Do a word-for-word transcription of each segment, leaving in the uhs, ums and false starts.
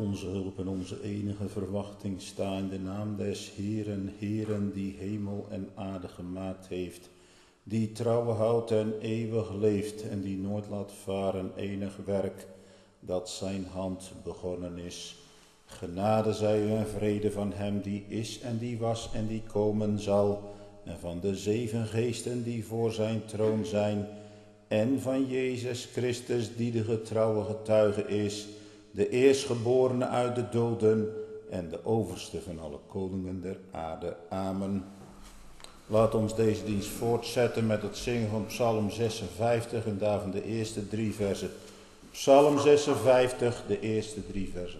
onze hulp en onze enige verwachting sta in de naam des Heeren, Heeren, die hemel en aarde gemaakt heeft, die trouw houdt en eeuwig leeft en die nooit laat varen enig werk dat zijn hand begonnen is. Genade zij u en vrede van hem die is en die was en die komen zal, en van de zeven geesten die voor zijn troon zijn, en van Jezus Christus die de getrouwe getuige is, de eerstgeborene uit de doden en de overste van alle koningen der aarde. Amen. Laat ons deze dienst voortzetten met het zingen van Psalm zesenvijftig en daarvan de eerste drie versen. Psalm zesenvijftig, de eerste drie versen.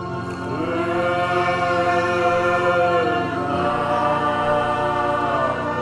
Amen.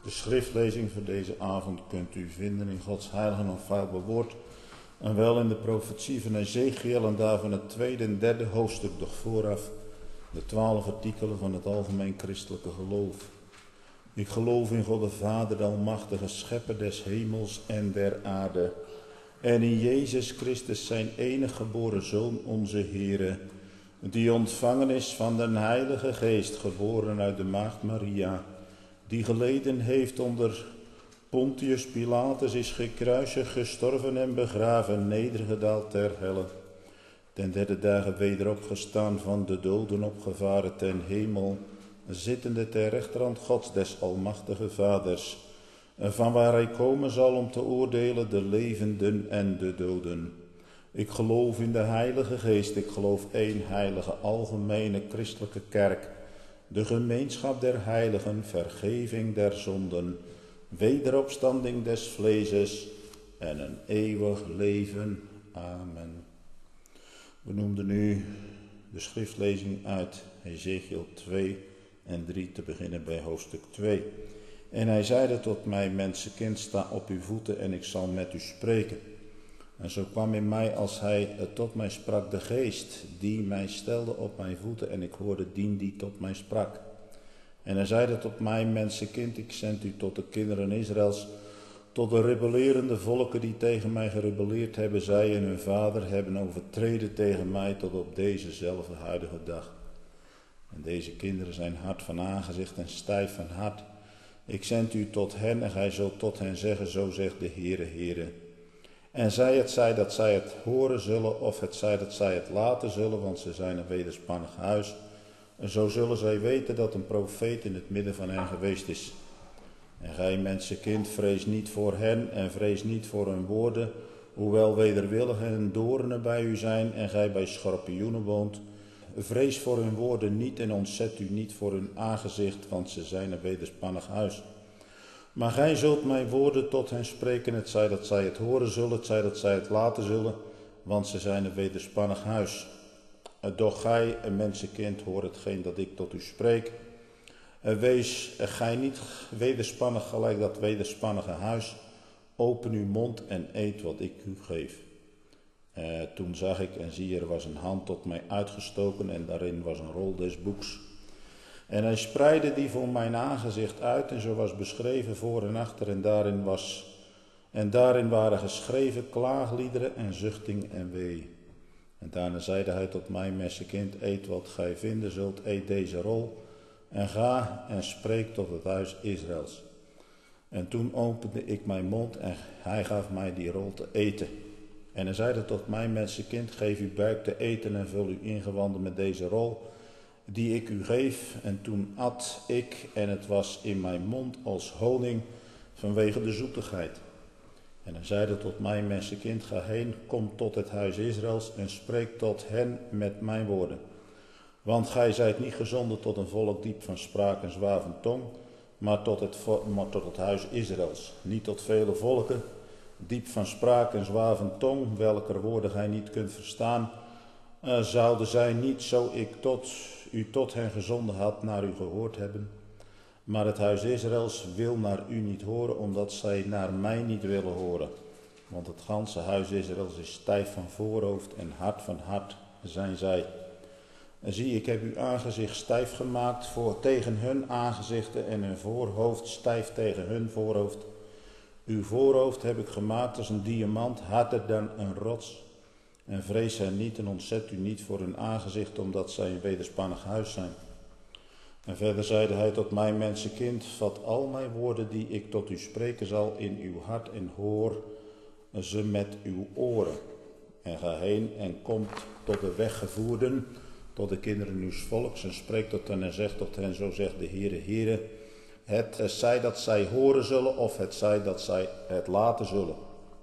De schriftlezing voor deze avond kunt u vinden in Gods heilige en onfeilbare woord. En wel in de profetie van Ezechiel en daarvan het tweede en derde hoofdstuk, doch vooraf de twaalf artikelen van het algemeen christelijke geloof. Ik geloof in God de Vader, de almachtige schepper des hemels en der aarde. En in Jezus Christus zijn enige geboren Zoon, onze Heere, die ontvangen is van den Heilige Geest, geboren uit de maagd Maria, die geleden heeft onder Pontius Pilatus, is gekruisigd, gestorven en begraven, nedergedaald ter helle. Ten derde dagen weder opgestaan, van de doden opgevaren ten hemel, zittende ter rechterhand Gods des almachtige Vaders, van waar hij komen zal om te oordelen de levenden en de doden. Ik geloof in de Heilige Geest, ik geloof één heilige algemene christelijke kerk, de gemeenschap der heiligen, vergeving der zonden, wederopstanding des vleeses en een eeuwig leven. Amen. We noemden nu de schriftlezing uit Ezechiel twee en drie, te beginnen bij hoofdstuk twee. En hij zeide tot mij, mensenkind, sta op uw voeten en ik zal met u spreken. En zo kwam in mij, als hij tot mij sprak, de geest die mij stelde op mijn voeten, en ik hoorde dien die tot mij sprak. En hij zeide tot mij, mensenkind, ik zend u tot de kinderen Israëls, tot de rebellerende volken die tegen mij gerebelleerd hebben, zij en hun vader hebben overtreden tegen mij tot op dezezelfde huidige dag. En deze kinderen zijn hard van aangezicht en stijf van hart. Ik zend u tot hen en gij zult tot hen zeggen, zo zegt de Heere, Heere. En zij het zij dat zij het horen zullen, of het zij dat zij het laten zullen, want ze zijn een wederspannig huis. En zo zullen zij weten dat een profeet in het midden van hen geweest is. En gij, mensenkind, vrees niet voor hen en vrees niet voor hun woorden, hoewel wederwillig en doornen bij u zijn en gij bij schorpioenen woont. Vrees voor hun woorden niet en ontzet u niet voor hun aangezicht, want ze zijn een wederspannig huis. Maar gij zult mijn woorden tot hen spreken, het zij dat zij het horen zullen, het zij dat zij het laten zullen, want ze zijn een wederspannig huis. Doch gij, een mensenkind, hoor hetgeen dat ik tot u spreek. Wees gij niet wederspannig gelijk dat wederspannige huis. Open uw mond en eet wat ik u geef. Uh, toen zag ik en zie, er was een hand tot mij uitgestoken en daarin was een rol des boeks. En hij spreidde die voor mijn aangezicht uit en zo was beschreven voor en achter en daarin was en daarin waren geschreven klaagliederen en zuchting en wee. En daarna zeide hij tot mij, mensenkind, eet wat gij vinden zult, eet deze rol en ga en spreek tot het huis Israëls. En toen opende ik mijn mond en hij gaf mij die rol te eten. En hij zeide tot mij, mensenkind, geef uw buik te eten en vul uw ingewanden met deze rol die ik u geef. En toen at ik en het was in mijn mond als honing vanwege de zoetigheid. En hij zeide tot mij, mensenkind, ga heen, kom tot het huis Israëls en spreek tot hen met mijn woorden. Want gij zijt niet gezonden tot een volk diep van spraak en zwaar van tong, maar tot het, maar tot het huis Israëls, niet tot vele volken, diep van spraak en zwaar van tong, welker woorden gij niet kunt verstaan, uh, zouden zij niet, zo ik tot, u tot hen gezonden had, naar u gehoord hebben. Maar het huis Israëls wil naar u niet horen, omdat zij naar mij niet willen horen. Want het ganse huis Israëls is stijf van voorhoofd en hard van hart zijn zij. En zie, ik heb uw aangezicht stijf gemaakt voor tegen hun aangezichten en hun voorhoofd stijf tegen hun voorhoofd. Uw voorhoofd heb ik gemaakt als een diamant, harder dan een rots. En vrees hen niet en ontzet u niet voor hun aangezicht, omdat zij een wederspannig huis zijn. En verder zeide hij tot mij, mensenkind, vat al mijn woorden die ik tot u spreken zal in uw hart en hoor ze met uw oren. En ga heen en komt tot de weggevoerden, tot de kinderen uws volks en spreek tot hen en zegt tot hen, zo zegt de Heere, Heere, het zij dat zij horen zullen of het zij dat zij het laten zullen.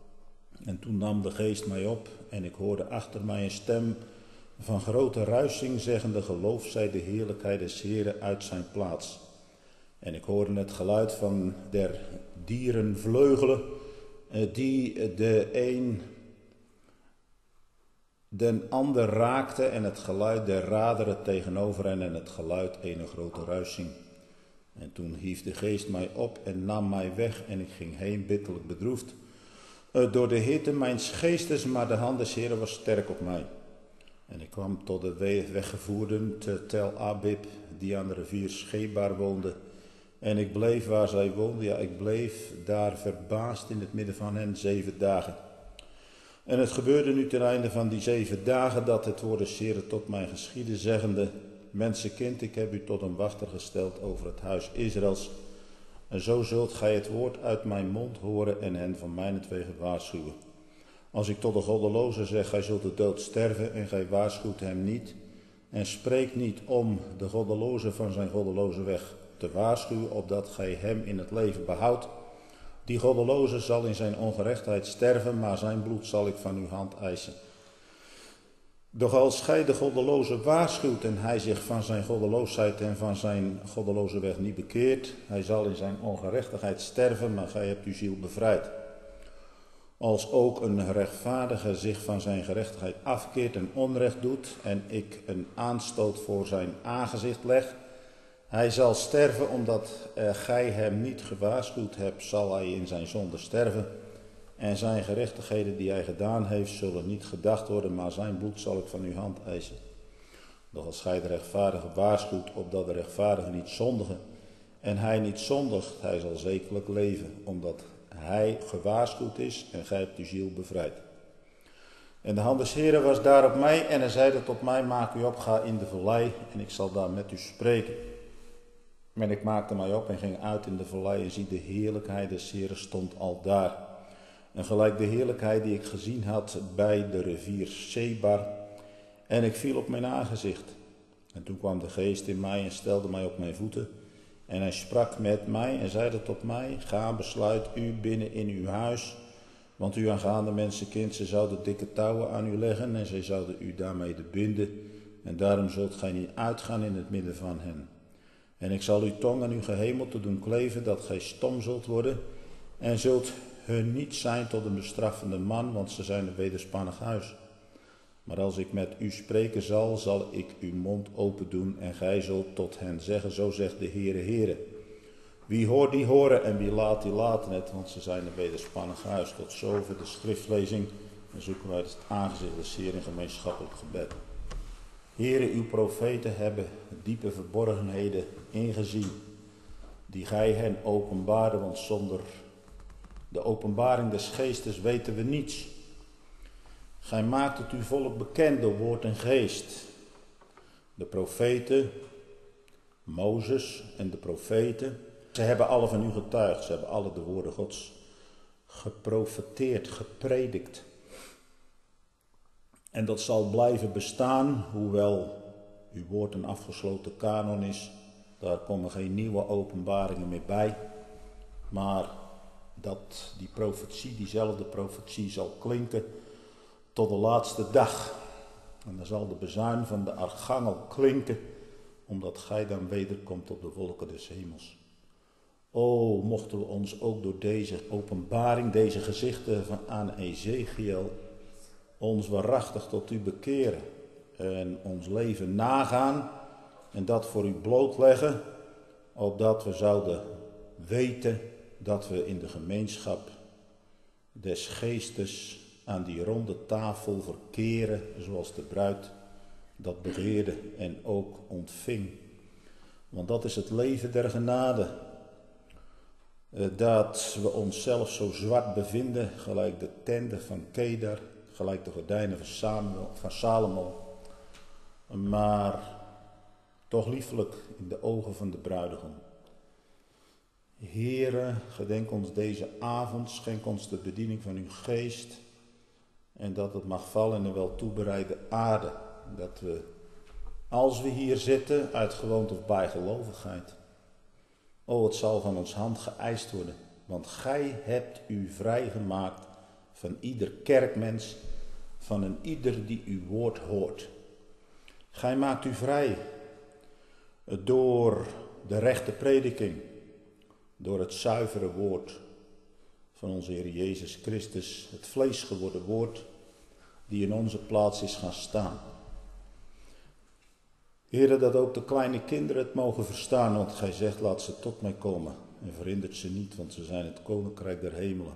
En toen nam de geest mij op en ik hoorde achter mij een stem van grote ruising, zeggende, geloof zij de heerlijkheid des Heeren uit zijn plaats. En ik hoorde het geluid van der dieren vleugelen, die de een den ander raakte, en het geluid der raderen tegenover hen en het geluid ene grote ruising. En toen hief de geest mij op en nam mij weg en ik ging heen bitterlijk bedroefd. Uh, door de hitte mijns geestes, maar de hand des Heren was sterk op mij. En ik kwam tot de weggevoerden te Tel Abib, die aan de rivier Schebar woonde. En ik bleef waar zij woonde, ja, ik bleef daar verbaasd in het midden van hen zeven dagen. En het gebeurde nu ten einde van die zeven dagen dat het woord des Heren tot mij geschiedde, zeggende: Mensenkind, ik heb u tot een wachter gesteld over het huis Israëls. En zo zult gij het woord uit mijn mond horen en hen van mijnentwege waarschuwen. Als ik tot de goddeloze zeg, gij zult de dood sterven en gij waarschuwt hem niet. En spreekt niet om de goddeloze van zijn goddeloze weg te waarschuwen, opdat gij hem in het leven behoudt. Die goddeloze zal in zijn ongerechtheid sterven, maar zijn bloed zal ik van uw hand eisen. Doch als gij de goddeloze waarschuwt en hij zich van zijn goddeloosheid en van zijn goddeloze weg niet bekeert, hij zal in zijn ongerechtigheid sterven, maar gij hebt uw ziel bevrijd. Als ook een rechtvaardige zich van zijn gerechtigheid afkeert en onrecht doet en ik een aanstoot voor zijn aangezicht leg, hij zal sterven omdat uh, gij hem niet gewaarschuwd hebt, zal hij in zijn zonde sterven. En zijn gerechtigheden die hij gedaan heeft, zullen niet gedacht worden, maar zijn bloed zal ik van uw hand eisen. Doch als gij de rechtvaardige waarschuwt, opdat de rechtvaardige niet zondige, en hij niet zondigt, hij zal zekerlijk leven, omdat hij gewaarschuwd is en gij hebt uw ziel bevrijd. En de hand des Heren was daar op mij en hij zeide tot mij: maak u op, ga in de vallei en ik zal daar met u spreken. En ik maakte mij op en ging uit in de vallei en zie de heerlijkheid des Heren stond al daar. En gelijk de heerlijkheid die ik gezien had bij de rivier Schebar. En ik viel op mijn aangezicht. En toen kwam de geest in mij en stelde mij op mijn voeten. En hij sprak met mij en zeide tot mij: ga, besluit u binnen in uw huis. Want u aangaande mensenkind, ze zouden dikke touwen aan u leggen en zij zouden u daarmee binden. En daarom zult gij niet uitgaan in het midden van hen. En ik zal uw tong aan uw gehemelte doen kleven, dat gij stom zult worden. En zult hun niet zijn tot een bestraffende man, want ze zijn een wederspannig huis. Maar als ik met u spreken zal, zal ik uw mond open doen en gij zult tot hen zeggen: zo zegt de Heere, Heere. Wie hoort die horen en wie laat die laten het, want ze zijn een wederspannig huis. Tot zover de schriftlezing. En zoeken wij het aangezicht des Heeren in gemeenschappelijk gebed. Heere, uw profeten hebben diepe verborgenheden ingezien, die gij hen openbaarde, want zonder de openbaring des geestes weten we niets. Gij maakt het uw volk bekend door woord en geest. De profeten, Mozes en de profeten, ze hebben alle van u getuigd. Ze hebben alle de woorden Gods geprofeteerd, gepredikt. En dat zal blijven bestaan, hoewel uw woord een afgesloten kanon is. Daar komen geen nieuwe openbaringen meer bij. Maar dat die profetie, diezelfde profetie zal klinken tot de laatste dag. En dan zal de bezuin van de archangel klinken, omdat gij dan wederkomt op de wolken des hemels. O, mochten we ons ook door deze openbaring, deze gezichten van aan Ezechiel, ons waarachtig tot u bekeren en ons leven nagaan en dat voor u blootleggen, opdat we zouden weten dat we in de gemeenschap des geestes aan die ronde tafel verkeren, zoals de bruid dat begeerde en ook ontving. Want dat is het leven der genade. Dat we onszelf zo zwart bevinden, gelijk de tenten van Kedar, gelijk de gordijnen van, Samuel, van Salomo. Maar toch liefelijk in de ogen van de bruidegom. Heere, gedenk ons deze avond, schenk ons de bediening van uw geest. En dat het mag vallen in een wel toebereide aarde. Dat we, als we hier zitten, uit gewoonte of bijgelovigheid. O, het zal van ons hand geëist worden. Want gij hebt u vrijgemaakt van ieder kerkmens, van een ieder die uw woord hoort. Gij maakt u vrij door de rechte prediking, door het zuivere woord van onze Heer Jezus Christus, het vlees geworden woord, die in onze plaats is gaan staan. Heere, dat ook de kleine kinderen het mogen verstaan, want gij zegt, laat ze tot mij komen. En verhindert ze niet, want ze zijn het koninkrijk der hemelen.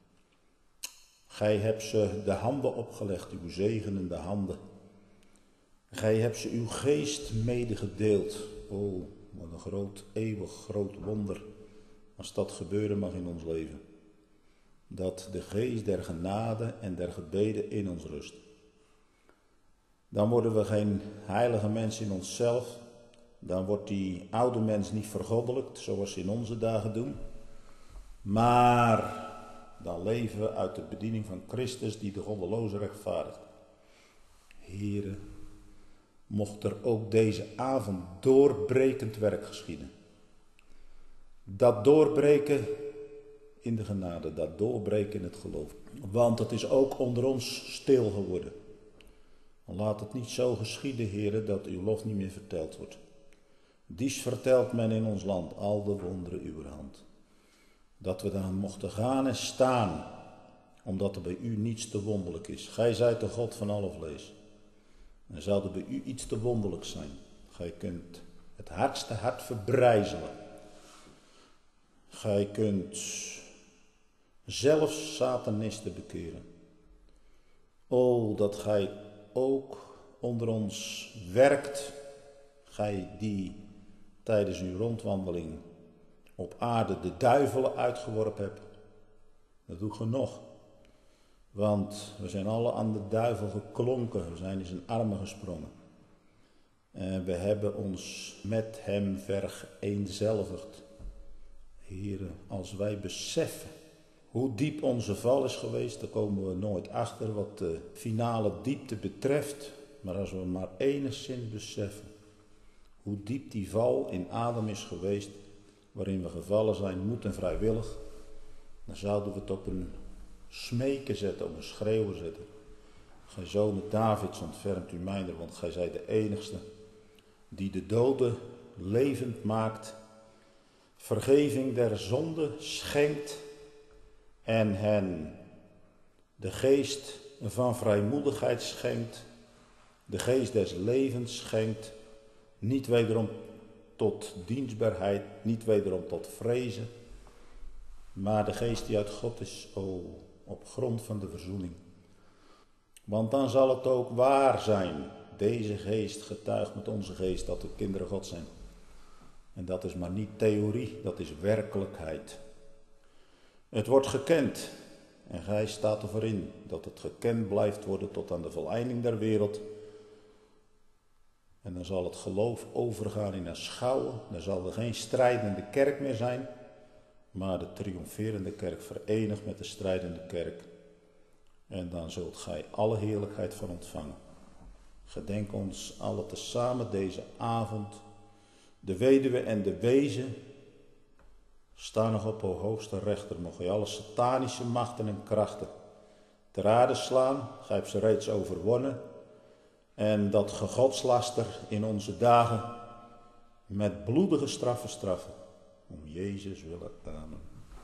Gij hebt ze de handen opgelegd, uw zegenende handen. Gij hebt ze uw geest medegedeeld. O, wat een groot, eeuwig groot wonder, als dat gebeuren mag in ons leven. Dat de geest der genade en der gebeden in ons rust. Dan worden we geen heilige mens in onszelf. Dan wordt die oude mens niet vergoddelijkt, zoals ze in onze dagen doen. Maar dan leven we uit de bediening van Christus, die de goddeloze rechtvaardigt. Heere, mocht er ook deze avond doorbrekend werk geschieden. Dat doorbreken in de genade, dat doorbreken in het geloof. Want het is ook onder ons stil geworden. Laat het niet zo geschieden, Heere, dat uw lof niet meer verteld wordt. Dies vertelt men in ons land, al de wonderen uw hand. Dat we dan mochten gaan en staan, omdat er bij u niets te wonderlijk is. Gij zijt de God van alle vlees. En zou er bij u iets te wonderlijk zijn. Gij kunt het hardste hart verbrijzelen. Gij kunt zelfs satanisten bekeren. O, dat gij ook onder ons werkt, gij die tijdens uw rondwandeling op aarde de duivelen uitgeworpen hebt. Dat doe je nog. Want we zijn alle aan de duivel geklonken, we zijn in zijn armen gesprongen. En we hebben ons met hem vereenzelvigd. Heren, als wij beseffen hoe diep onze val is geweest, dan komen we nooit achter wat de finale diepte betreft. Maar als we maar enigszins beseffen hoe diep die val in Adam is geweest, waarin we gevallen zijn, moed en vrijwillig, dan zouden we het op een smeken zetten, op een schreeuwen zetten. Gij zonen Davids, ontfermt u mijner, want gij zijt de enigste die de doden levend maakt, vergeving der zonde schenkt en hen de geest van vrijmoedigheid schenkt, de geest des levens schenkt, niet wederom tot dienstbaarheid, niet wederom tot vrezen, maar de geest die uit God is, o, op grond van de verzoening. Want dan zal het ook waar zijn, deze geest getuigt met onze geest dat we kinderen God zijn. En dat is maar niet theorie, dat is werkelijkheid. Het wordt gekend en gij staat ervoor in dat het gekend blijft worden tot aan de voleinding der wereld. En dan zal het geloof overgaan in aanschouwen. Dan zal er geen strijdende kerk meer zijn, maar de triomferende kerk verenigd met de strijdende kerk. En dan zult gij alle heerlijkheid van ontvangen. Gedenk ons alle tezamen deze avond. De weduwe en de wezen staan nog op o hoogste rechter. Mocht gij alle satanische machten en krachten ter aarde slaan. Gij hebt ze reeds overwonnen. En dat gegodslaster in onze dagen met bloedige straffen straffen. Om Jezus willen. Amen.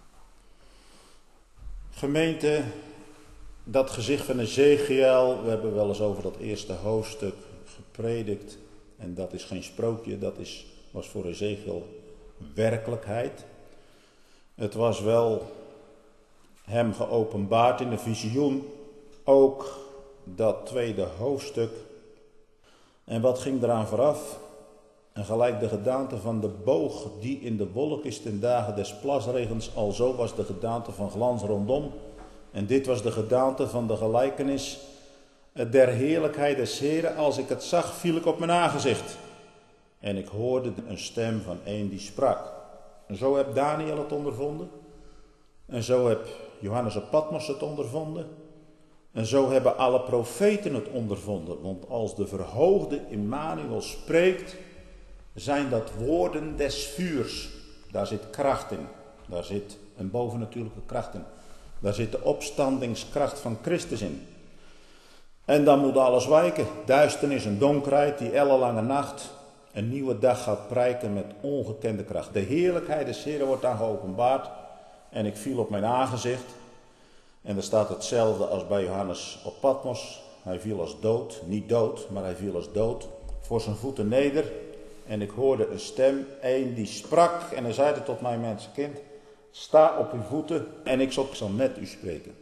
Gemeente, dat gezicht van Ezechiël, we hebben wel eens over dat eerste hoofdstuk gepredikt. En dat is geen sprookje, dat is, was voor Ezechiël werkelijkheid. Het was wel hem geopenbaard in een visioen, ook dat tweede hoofdstuk. En wat ging eraan vooraf? En gelijk de gedaante van de boog die in de wolk is ten dagen des plasregens, alzo was de gedaante van glans rondom. En dit was de gedaante van de gelijkenis der heerlijkheid des Heren. Als ik het zag, viel ik op mijn aangezicht. En ik hoorde een stem van een die sprak. En zo heb Daniel het ondervonden. En zo heb Johannes op Patmos het ondervonden. En zo hebben alle profeten het ondervonden. Want als de verhoogde Immanuel spreekt, zijn dat woorden des vuurs. Daar zit kracht in. Daar zit een bovennatuurlijke kracht in. Daar zit de opstandingskracht van Christus in. En dan moet alles wijken. Duisternis en donkerheid, die ellenlange nacht een nieuwe dag gaat prijken met ongekende kracht. De heerlijkheid des Heren wordt dan geopenbaard. En ik viel op mijn aangezicht. En er staat hetzelfde als bij Johannes op Patmos. Hij viel als dood, niet dood, maar hij viel als dood. voor zijn voeten neder en ik hoorde een stem, een die sprak en hij zeide tot mij, mensenkind, sta op uw voeten en ik zal met u spreken.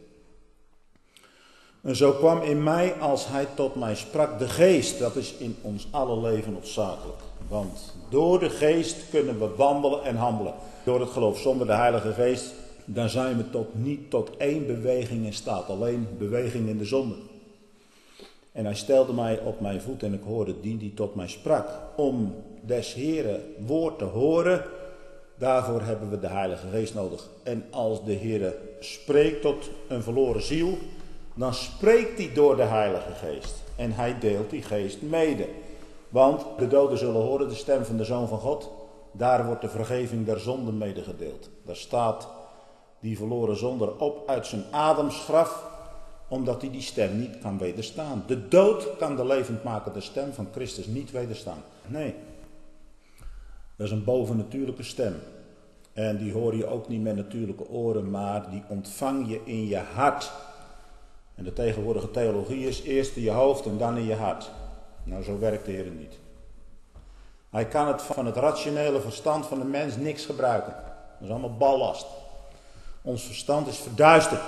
En zo kwam in mij, als hij tot mij sprak, de geest. Dat is in ons alle leven noodzakelijk. Want door de geest kunnen we wandelen en handelen. Door het geloof zonder de Heilige Geest, dan zijn we tot, niet tot één beweging in staat. Alleen beweging in de zonde. En hij stelde mij op mijn voet en ik hoorde die die tot mij sprak. Om des Heeren woord te horen, daarvoor hebben we de Heilige Geest nodig. En als de Heer spreekt tot een verloren ziel, dan spreekt hij door de Heilige Geest. En hij deelt die geest mede. Want de doden zullen horen de stem van de Zoon van God. Daar wordt de vergeving der zonden medegedeeld. Daar staat die verloren zonder op uit zijn Adamsgraf, omdat hij die stem niet kan wederstaan. De dood kan de levendmakende stem van Christus niet wederstaan. Nee, dat is een bovennatuurlijke stem. En die hoor je ook niet met natuurlijke oren, maar die ontvang je in je hart. En de tegenwoordige theologie is eerst in je hoofd en dan in je hart. Nou, zo werkt de Heer niet. Hij kan het van het rationele verstand van de mens niks gebruiken. Dat is allemaal ballast. Ons verstand is verduisterd.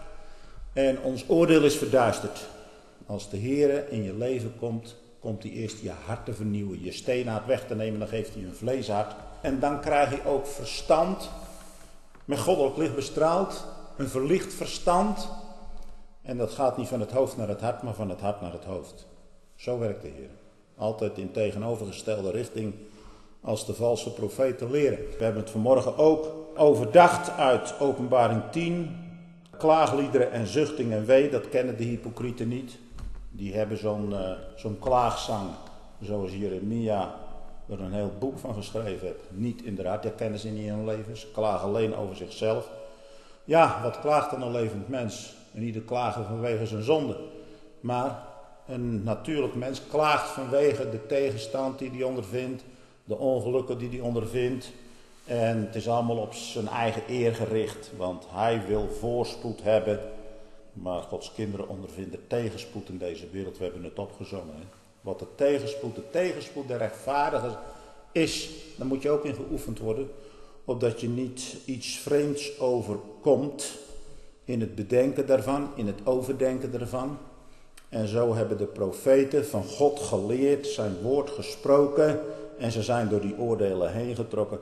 En ons oordeel is verduisterd. Als de Heer in je leven komt, komt hij eerst je hart te vernieuwen. Je steenhart weg te nemen, dan geeft hij een vleeshart. En dan krijg je ook verstand, met goddelijk licht bestraald. Een verlicht verstand. En dat gaat niet van het hoofd naar het hart, maar van het hart naar het hoofd. Zo werkt de Heer. Altijd in tegenovergestelde richting als de valse profeten leren. We hebben het vanmorgen ook overdacht uit Openbaring tien. Klaagliederen en zuchting en wee, dat kennen de hypocrieten niet. Die hebben zo'n uh, zo'n klaagzang, zoals Jeremia er een heel boek van geschreven heeft. Niet inderdaad, dat kennen ze niet in hun leven. Ze klagen alleen over zichzelf. Ja, wat klaagt dan een levend mens? En ieder klagen vanwege zijn zonde. Maar een natuurlijk mens klaagt vanwege de tegenstand die hij ondervindt, de ongelukken die hij ondervindt. En het is allemaal op zijn eigen eer gericht, want hij wil voorspoed hebben. Maar Gods kinderen ondervinden tegenspoed in deze wereld. We hebben het opgezongen. Hè? Wat de tegenspoed, de tegenspoed der rechtvaardigen is, daar moet je ook in geoefend worden. Opdat je niet iets vreemds overkomt in het bedenken daarvan, in het overdenken daarvan. En zo hebben de profeten van God geleerd, zijn woord gesproken. En ze zijn door die oordelen heen getrokken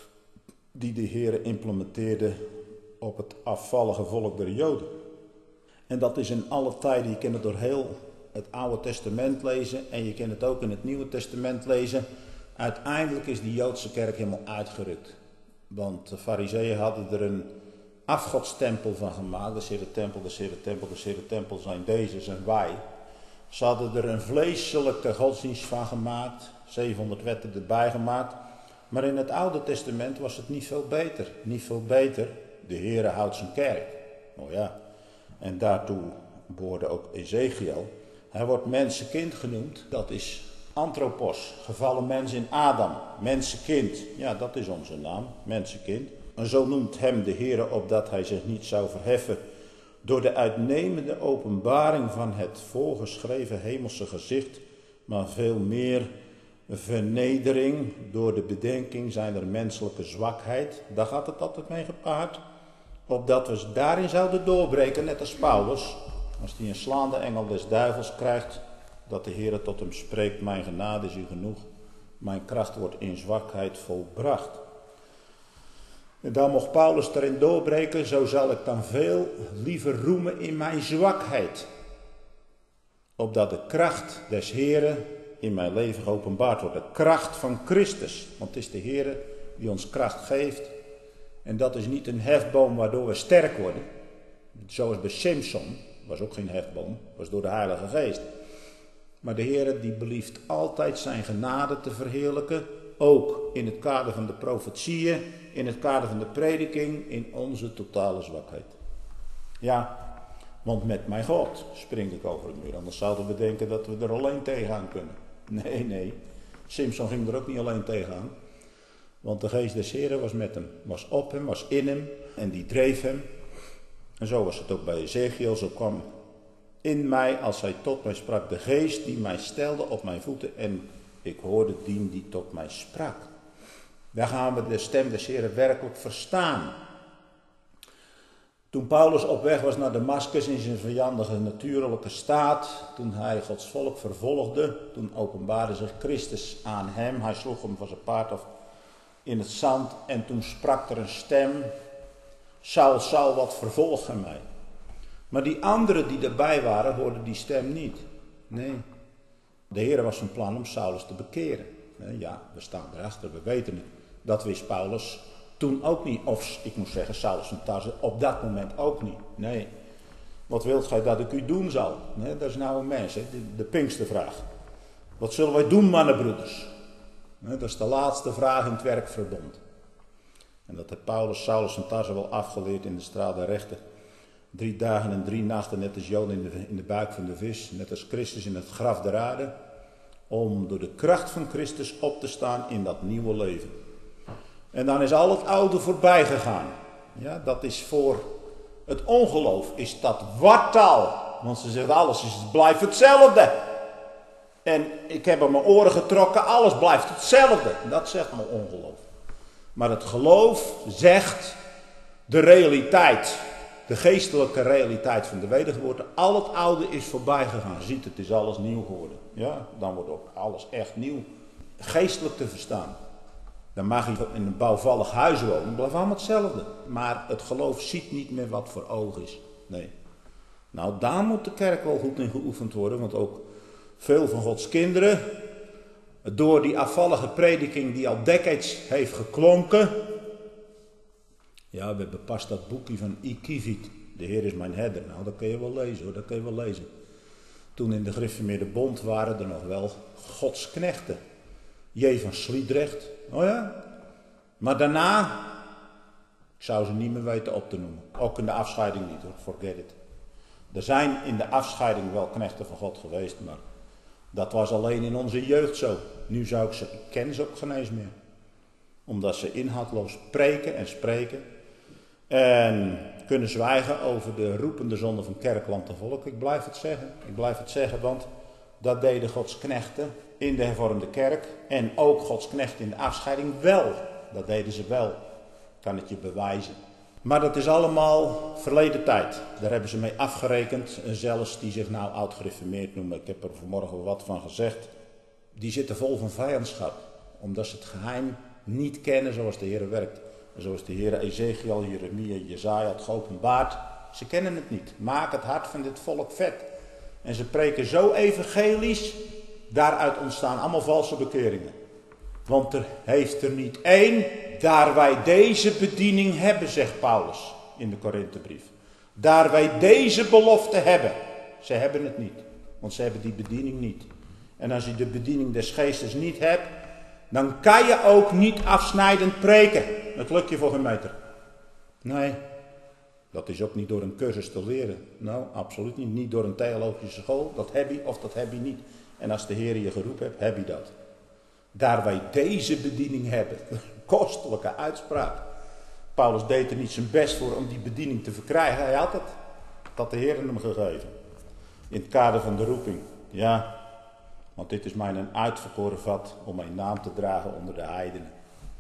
die de Heer implementeerde op het afvallige volk der Joden. En dat is in alle tijden. Je kunt het door heel het Oude Testament lezen en je kunt het ook in het Nieuwe Testament lezen. Uiteindelijk is die Joodse kerk helemaal uitgerukt. Want de Farizeeën hadden er een afgodstempel van gemaakt. De Heere tempel, de Heere tempel, de Heere tempel zijn deze, zijn wij. Ze hadden er een vleeselijke godsdienst van gemaakt. zevenhonderd wetten erbij gemaakt. Maar in het Oude Testament was het niet veel beter. Niet veel beter. De Heere houdt zijn kerk. Oh ja. En daartoe behoorde ook Ezekiel. Hij wordt mensenkind genoemd. Dat is anthropos. Gevallen mens in Adam. Mensenkind. Ja, dat is onze naam. Mensenkind. En zo noemt hem de Heere opdat hij zich niet zou verheffen door de uitnemende openbaring van het voorgeschreven hemelse gezicht, maar veel meer vernedering door de bedenking zijner menselijke zwakheid. Daar gaat het altijd mee gepaard. Opdat we daarin zouden doorbreken, net als Paulus, als hij een slaande engel des duivels krijgt, dat de Heere tot hem spreekt, mijn genade is u genoeg, mijn kracht wordt in zwakheid volbracht. En dan mocht Paulus erin doorbreken, zo zal ik dan veel liever roemen in mijn zwakheid. Opdat de kracht des Heeren in mijn leven geopenbaard wordt. De kracht van Christus. Want het is de Heere die ons kracht geeft. En dat is niet een hefboom waardoor we sterk worden. Zoals bij Simson. Was ook geen hefboom. Was door de Heilige Geest. Maar de Heere die belieft altijd zijn genade te verheerlijken. Ook in het kader van de profetieën. In het kader van de prediking. In onze totale zwakheid. Ja, want met mijn God spring ik over het muur. Anders zouden we denken dat we er alleen tegenaan kunnen. Nee, nee. Simson ging er ook niet alleen tegenaan. Want de geest des Heren was met hem. Was op hem, was in hem. En die dreef hem. En zo was het ook bij Ezekiel. Zo kwam in mij, als hij tot mij sprak, de geest die mij stelde op mijn voeten. En Ik hoorde dien die tot mij sprak. Daar gaan we de stem des Heren werkelijk verstaan. Toen Paulus op weg was naar Damascus in zijn vijandige natuurlijke staat, toen hij Gods volk vervolgde, toen openbaarde zich Christus aan hem. Hij sloeg hem van zijn paard af in het zand en toen sprak er een stem: Saul, Saul, wat vervolg gij mij? Maar die anderen die erbij waren, hoorden die stem niet. Nee, de Heer was van plan om Saulus te bekeren. Ja, we staan erachter, we weten het. Dat wist Paulus toen ook niet. Of, ik moet zeggen, Saulus van Tarsus op dat moment ook niet. Nee, wat wilt gij dat ik u doen zal? Nee, dat is nou een mens, hè? De, de Pinkstervraag. Wat zullen wij doen, mannenbroeders? Nee, dat is de laatste vraag in het werkverbond. En dat heeft Paulus Saulus van Tarsus wel afgeleerd in de straat der rechter. Drie dagen en drie nachten, net als Jona in de, in de buik van de vis, net als Christus in het graf der aarde, om door de kracht van Christus op te staan in dat nieuwe leven. En dan is al het oude voorbij gegaan. Ja, dat is voor het ongeloof, is dat wartaal. Want ze zegt alles is, het blijft hetzelfde. En ik heb aan mijn oren getrokken, alles blijft hetzelfde. Dat zegt mijn ongeloof. Maar het geloof zegt de realiteit. De geestelijke realiteit van de wedergeboorte. Al het oude is voorbij gegaan. Ziet, het is alles nieuw geworden. Ja, dan wordt ook alles echt nieuw. Geestelijk te verstaan. Dan mag je in een bouwvallig huis wonen. Het blijft allemaal hetzelfde. Maar het geloof ziet niet meer wat voor oog is. Nee. Nou, daar moet de kerk wel goed in geoefend worden. Want ook veel van Gods kinderen, door die afvallige prediking die al decades heeft geklonken. Ja, we hebben pas dat boekje van Ikivit. De Heer is mijn herder. Nou, dat kun je wel lezen hoor, dat kun je wel lezen. Toen in de gereformeerde bond waren er nog wel Gods knechten. J. van Sliedrecht. Oh ja. Maar daarna, ik zou ze niet meer weten op te noemen. Ook in de afscheiding niet hoor, forget it. Er zijn in de afscheiding wel knechten van God geweest, maar dat was alleen in onze jeugd zo. Nu zou ik ze, ik ken ze ook geen eens meer. Omdat ze inhoudloos preken en spreken. En kunnen zwijgen over de roepende zonde van kerkland en volk. Ik blijf het zeggen. Ik blijf het zeggen, want dat deden Gods knechten in de hervormde kerk. En ook Gods knechten in de afscheiding wel. Dat deden ze wel. Ik kan het je bewijzen. Maar dat is allemaal verleden tijd. Daar hebben ze mee afgerekend. En zelfs die zich nou oud-gereformeerd noemen. Ik heb er vanmorgen wat van gezegd. Die zitten vol van vijandschap. Omdat ze het geheim niet kennen zoals de Heer werkt. En zoals de Heer Ezekiel, Jeremia, Jezaja had geopenbaard. Ze kennen het niet. Maak het hart van dit volk vet. En ze preken zo evangelisch. Daaruit ontstaan allemaal valse bekeringen. Want er heeft er niet één, daar wij deze bediening hebben, zegt Paulus in de Korinthebrief. Daar wij deze belofte hebben. Ze hebben het niet, want ze hebben die bediening niet. En als je de bediening des geestes niet hebt, dan kan je ook niet afsnijdend preken. Het lukt je voor geen meter. Nee, dat is ook niet door een cursus te leren. Nou, absoluut niet. Niet door een theologische school. Dat heb je of dat heb je niet. En als de Heer je geroepen hebt, heb je dat. Daar wij deze bediening hebben. Kostelijke uitspraak. Paulus deed er niet zijn best voor om die bediening te verkrijgen. Hij had het. Dat had de Heer hem gegeven. In het kader van de roeping. Ja, want dit is mijn een uitverkoren vat om mijn naam te dragen onder de heidenen.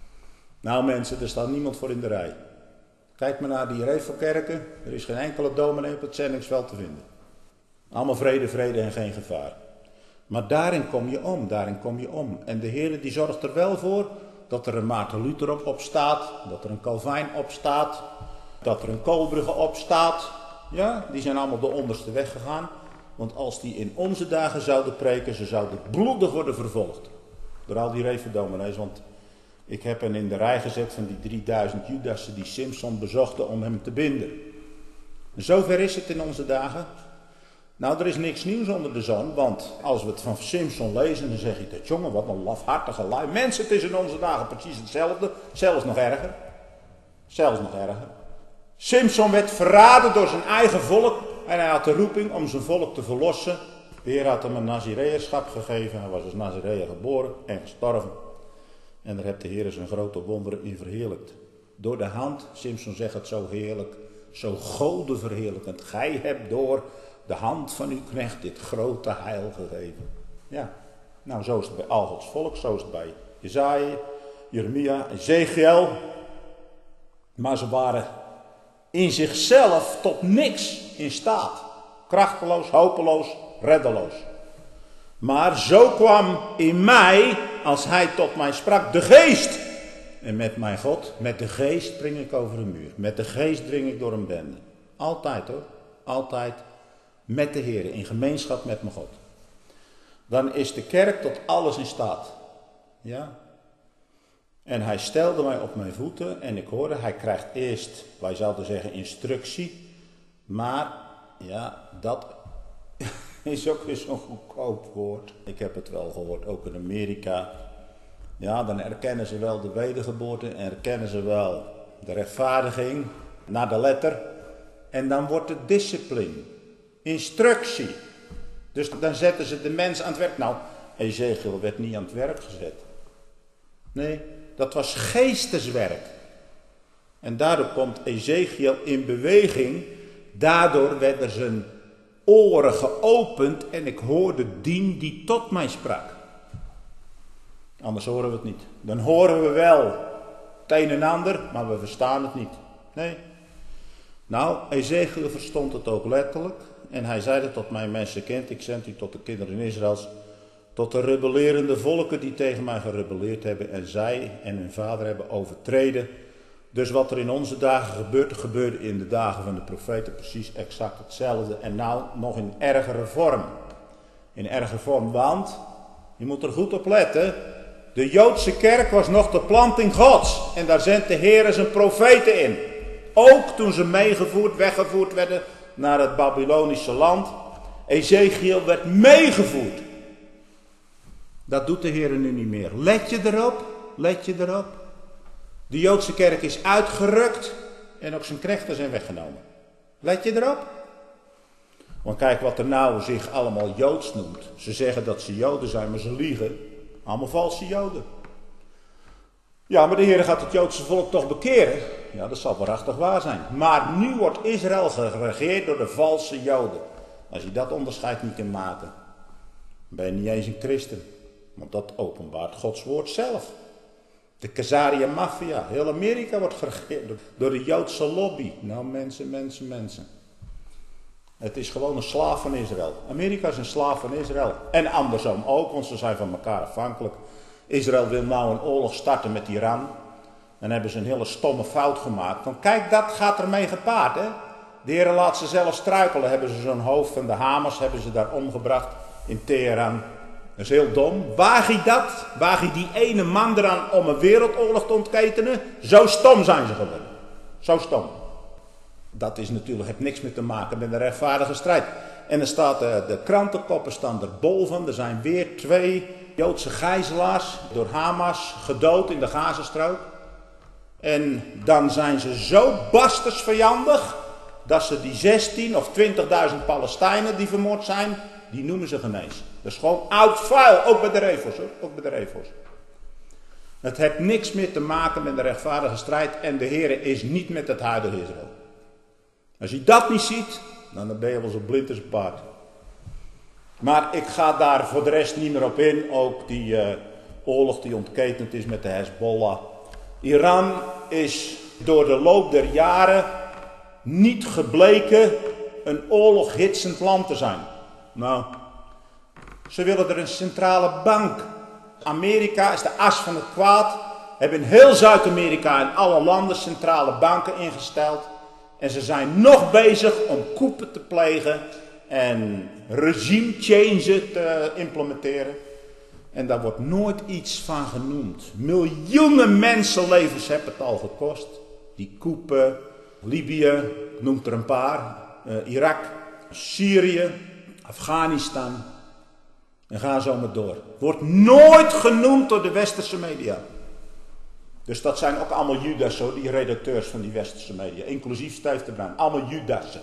Nou mensen, er staat niemand voor in de rij. Kijk maar naar die Revelkerken. Er is geen enkele dominee op het zendingsveld te vinden. Allemaal vrede, vrede en geen gevaar. Maar daarin kom je om, daarin kom je om. En de Heer die zorgt er wel voor dat er een Maarten Luther op, op staat, dat er een Calvijn op staat, dat er een Koolbrugge op staat. Ja, die zijn allemaal de onderste weg gegaan. Want als die in onze dagen zouden preken, ze zouden bloedig worden vervolgd. Door al die revendominees, want ik heb hen in de rij gezet van die drieduizend Judassen die Simson bezochten om hem te binden. En zover is het in onze dagen. Nou, er is niks nieuws onder de zon, want als we het van Simson lezen, dan zeg je dat jongen, wat een lafhartige lui. Mensen, het is in onze dagen precies hetzelfde, zelfs nog erger. Zelfs nog erger. Simson werd verraden door zijn eigen volk en hij had de roeping om zijn volk te verlossen. De Heer had hem een Nazireërschap gegeven, hij was als Nazireër geboren en gestorven. En daar heeft de Heer zijn grote wonderen in verheerlijkt. Door de hand, Simson zegt het zo heerlijk, zo gode verheerlijkend. Gij hebt door de hand van uw knecht dit grote heil gegeven. Ja, Nou, zo is het bij al Gods volk, zo is het bij Jesaja, Jeremia, Ezekiel. Maar ze waren in zichzelf tot niks in staat. Krachteloos, hopeloos, reddeloos. Maar zo kwam in mij, als hij tot mij sprak, de geest. En met mijn God, met de geest spring ik over een muur. Met de geest dring ik door een bende. Altijd hoor, altijd met de Heer, in gemeenschap met mijn God. Dan is de kerk tot alles in staat. Ja. En hij stelde mij op mijn voeten en ik hoorde, hij krijgt eerst, wij zouden zeggen instructie. Maar ja, dat is ook weer zo'n goedkoop woord. Ik heb het wel gehoord, ook in Amerika. Ja, dan erkennen ze wel de wedergeboorte en erkennen ze wel de rechtvaardiging naar de letter. En dan wordt het discipline, instructie. Dus dan zetten ze de mens aan het werk. Nou, Ezekiel werd niet aan het werk gezet. Nee, dat was geesteswerk. En daardoor komt Ezekiel in beweging. Daardoor werden zijn oren geopend en ik hoorde dien die tot mij sprak. Anders horen we het niet. Dan horen we wel het een en ander, maar we verstaan het niet. Nee. Nou, Ezekiel verstond het ook letterlijk. En hij zeide tot mijn mensen kind, ik zend u tot de kinderen Israëls, tot de rebellerende volken die tegen mij gerebelleerd hebben en zij en hun vader hebben overtreden. Dus wat er in onze dagen gebeurt, gebeurde in de dagen van de profeten precies exact hetzelfde. En nou nog in ergere vorm. In ergere vorm, want, je moet er goed op letten, de Joodse kerk was nog de planting Gods. En daar zendt de Heer zijn profeten in. Ook toen ze meegevoerd, weggevoerd werden naar het Babylonische land. Ezekiel werd meegevoerd. Dat doet de Heer nu niet meer. Let je erop, let je erop. De Joodse kerk is uitgerukt en ook zijn knechten zijn weggenomen. Let je erop? Want kijk wat er nou zich allemaal Joods noemt. Ze zeggen dat ze Joden zijn, maar ze liegen. Allemaal valse Joden. Ja, maar de Heer gaat het Joodse volk toch bekeren. Ja, dat zal waarachtig waar zijn. Maar nu wordt Israël geregeerd door de valse Joden. Als je dat onderscheid niet kunt maken, ben je niet eens een christen. Want dat openbaart Gods woord zelf. De Khazaria Mafia. Heel Amerika wordt geregeerd door de Joodse lobby. Nou mensen, mensen, mensen. Het is gewoon een slaaf van Israël. Amerika is een slaaf van Israël. En andersom ook, want ze zijn van elkaar afhankelijk. Israël wil nou een oorlog starten met Iran. Dan hebben ze een hele stomme fout gemaakt. Want kijk, dat gaat ermee gepaard. Hè? De Heer laat ze zelf struikelen. Hebben ze zo'n hoofd van de Hamas, hebben ze daar omgebracht in Teheran. Dat is heel dom. Waag je dat? Waag je die ene man eraan om een wereldoorlog te ontketenen? Zo stom zijn ze geworden. Zo stom. Dat is natuurlijk, heeft niks meer te maken met een rechtvaardige strijd. En er staat, de, de krantenkoppen staan er bol van. Er zijn weer twee Joodse gijzelaars door Hamas gedood in de Gazastrook. En dan zijn ze zo barstensvijandig dat ze die zestien of twintigduizend Palestijnen die vermoord zijn, die noemen ze geen eens. Dat is gewoon oud vuil, ook bij de Refos hoor, ook bij de Refos. Het heeft niks meer te maken met de rechtvaardige strijd en de Heer is niet met het huidige Israël. Als je dat niet ziet, dan ben je wel zo blind als een paard. Maar ik ga daar voor de rest niet meer op in, ook die uh, oorlog die ontketend is met de Hezbollah. Iran is door de loop der jaren niet gebleken een oorloghitsend land te zijn. Nou, ze willen er een centrale bank. Amerika is de as van het kwaad. Hebben in heel Zuid-Amerika en alle landen centrale banken ingesteld. En ze zijn nog bezig om coupen te plegen en regime change te implementeren. En daar wordt nooit iets van genoemd. Miljoenen mensenlevens hebben het al gekost. Die coupen, Libië, ik noem er een paar, uh, Irak, Syrië, Afghanistan. En ga zo maar door. Wordt nooit genoemd door de westerse media. Dus dat zijn ook allemaal Judassen, hoor, die redacteurs van die westerse media. Inclusief Steve de Bruin. Allemaal Judassen.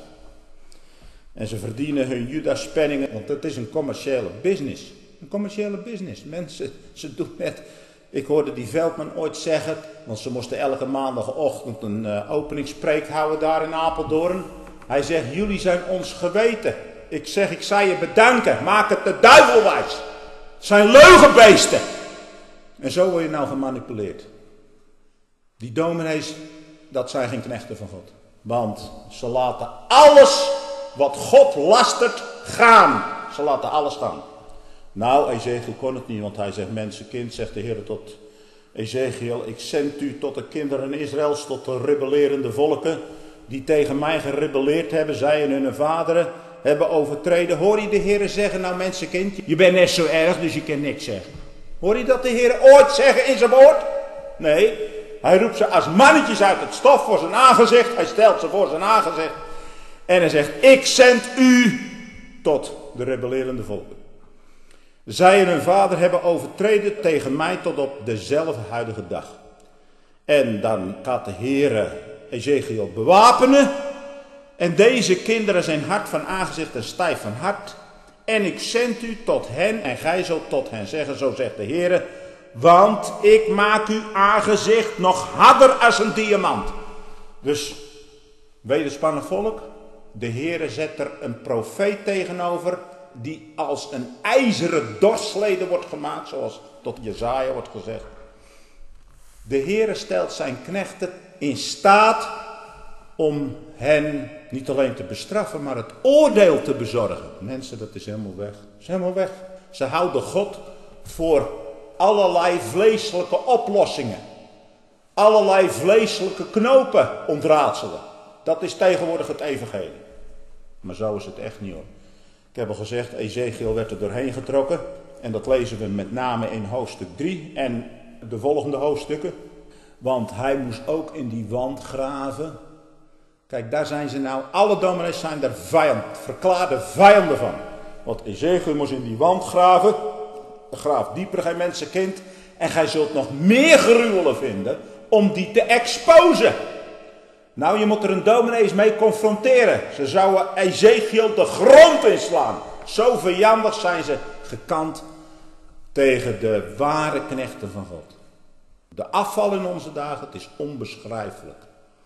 En ze verdienen hun Judas-penningen, want het is een commerciële business. Een commerciële business. Mensen, ze doen net. Ik hoorde die Veldman ooit zeggen, want ze moesten elke maandagochtend een uh, openingspreek houden daar in Apeldoorn. Hij zegt, jullie zijn ons geweten. Ik zeg, ik zou je bedanken. Maak het de duivel wijs. Het zijn leugenbeesten. En zo word je nou gemanipuleerd. Die dominees, dat zijn geen knechten van God. Want ze laten alles wat God lastert gaan. Ze laten alles gaan. Nou, Ezekiel kon het niet, want hij zegt, mensenkind, zegt de Heer tot Ezekiel, ik zend u tot de kinderen Israëls, tot de rebellerende volken, die tegen mij gerebelleerd hebben, zij en hun vaderen hebben overtreden. Hoor je de Heer zeggen, nou mensenkind, je bent net zo erg, dus je kan niks zeggen. Hoor je dat de Heer ooit zeggen in zijn woord? Nee, hij roept ze als mannetjes uit het stof voor zijn aangezicht, hij stelt ze voor zijn aangezicht. En hij zegt, ik zend u tot de rebellerende volken. Zij en hun vader hebben overtreden tegen mij tot op dezelfde huidige dag. En dan gaat de Heere Ezekiel bewapenen. En deze kinderen zijn hard van aangezicht en stijf van hart. En ik zend u tot hen en gij zult tot hen zeggen, zo zegt de Heere. Want ik maak uw aangezicht nog harder als een diamant. Dus, wederspannig volk, de Heere zet er een profeet tegenover die als een ijzeren dorslede wordt gemaakt, zoals tot Jesaja wordt gezegd. De Heere stelt zijn knechten in staat om hen niet alleen te bestraffen, maar het oordeel te bezorgen. Mensen, dat is helemaal weg. Dat is helemaal weg. Ze houden God voor allerlei vleeselijke oplossingen. Allerlei vleeselijke knopen ontraadselen. Dat is tegenwoordig het evangelie. Maar zo is het echt niet hoor. Ik heb al gezegd, Ezekiel werd er doorheen getrokken. En dat lezen we met name in hoofdstuk drie en de volgende hoofdstukken. Want hij moest ook in die wand graven. Kijk, daar zijn ze nou, alle dominees zijn daar vijand, verklaarde vijanden van. Want Ezekiel moest in die wand graven. Graaf dieper, gij mensenkind. En gij zult nog meer gruwelen vinden om die te exposen. Nou, je moet er een dominees mee confronteren. Ze zouden Ezekiel de grond inslaan. Zo vijandig zijn ze gekant tegen de ware knechten van God. De afval in onze dagen, het is onbeschrijfelijk.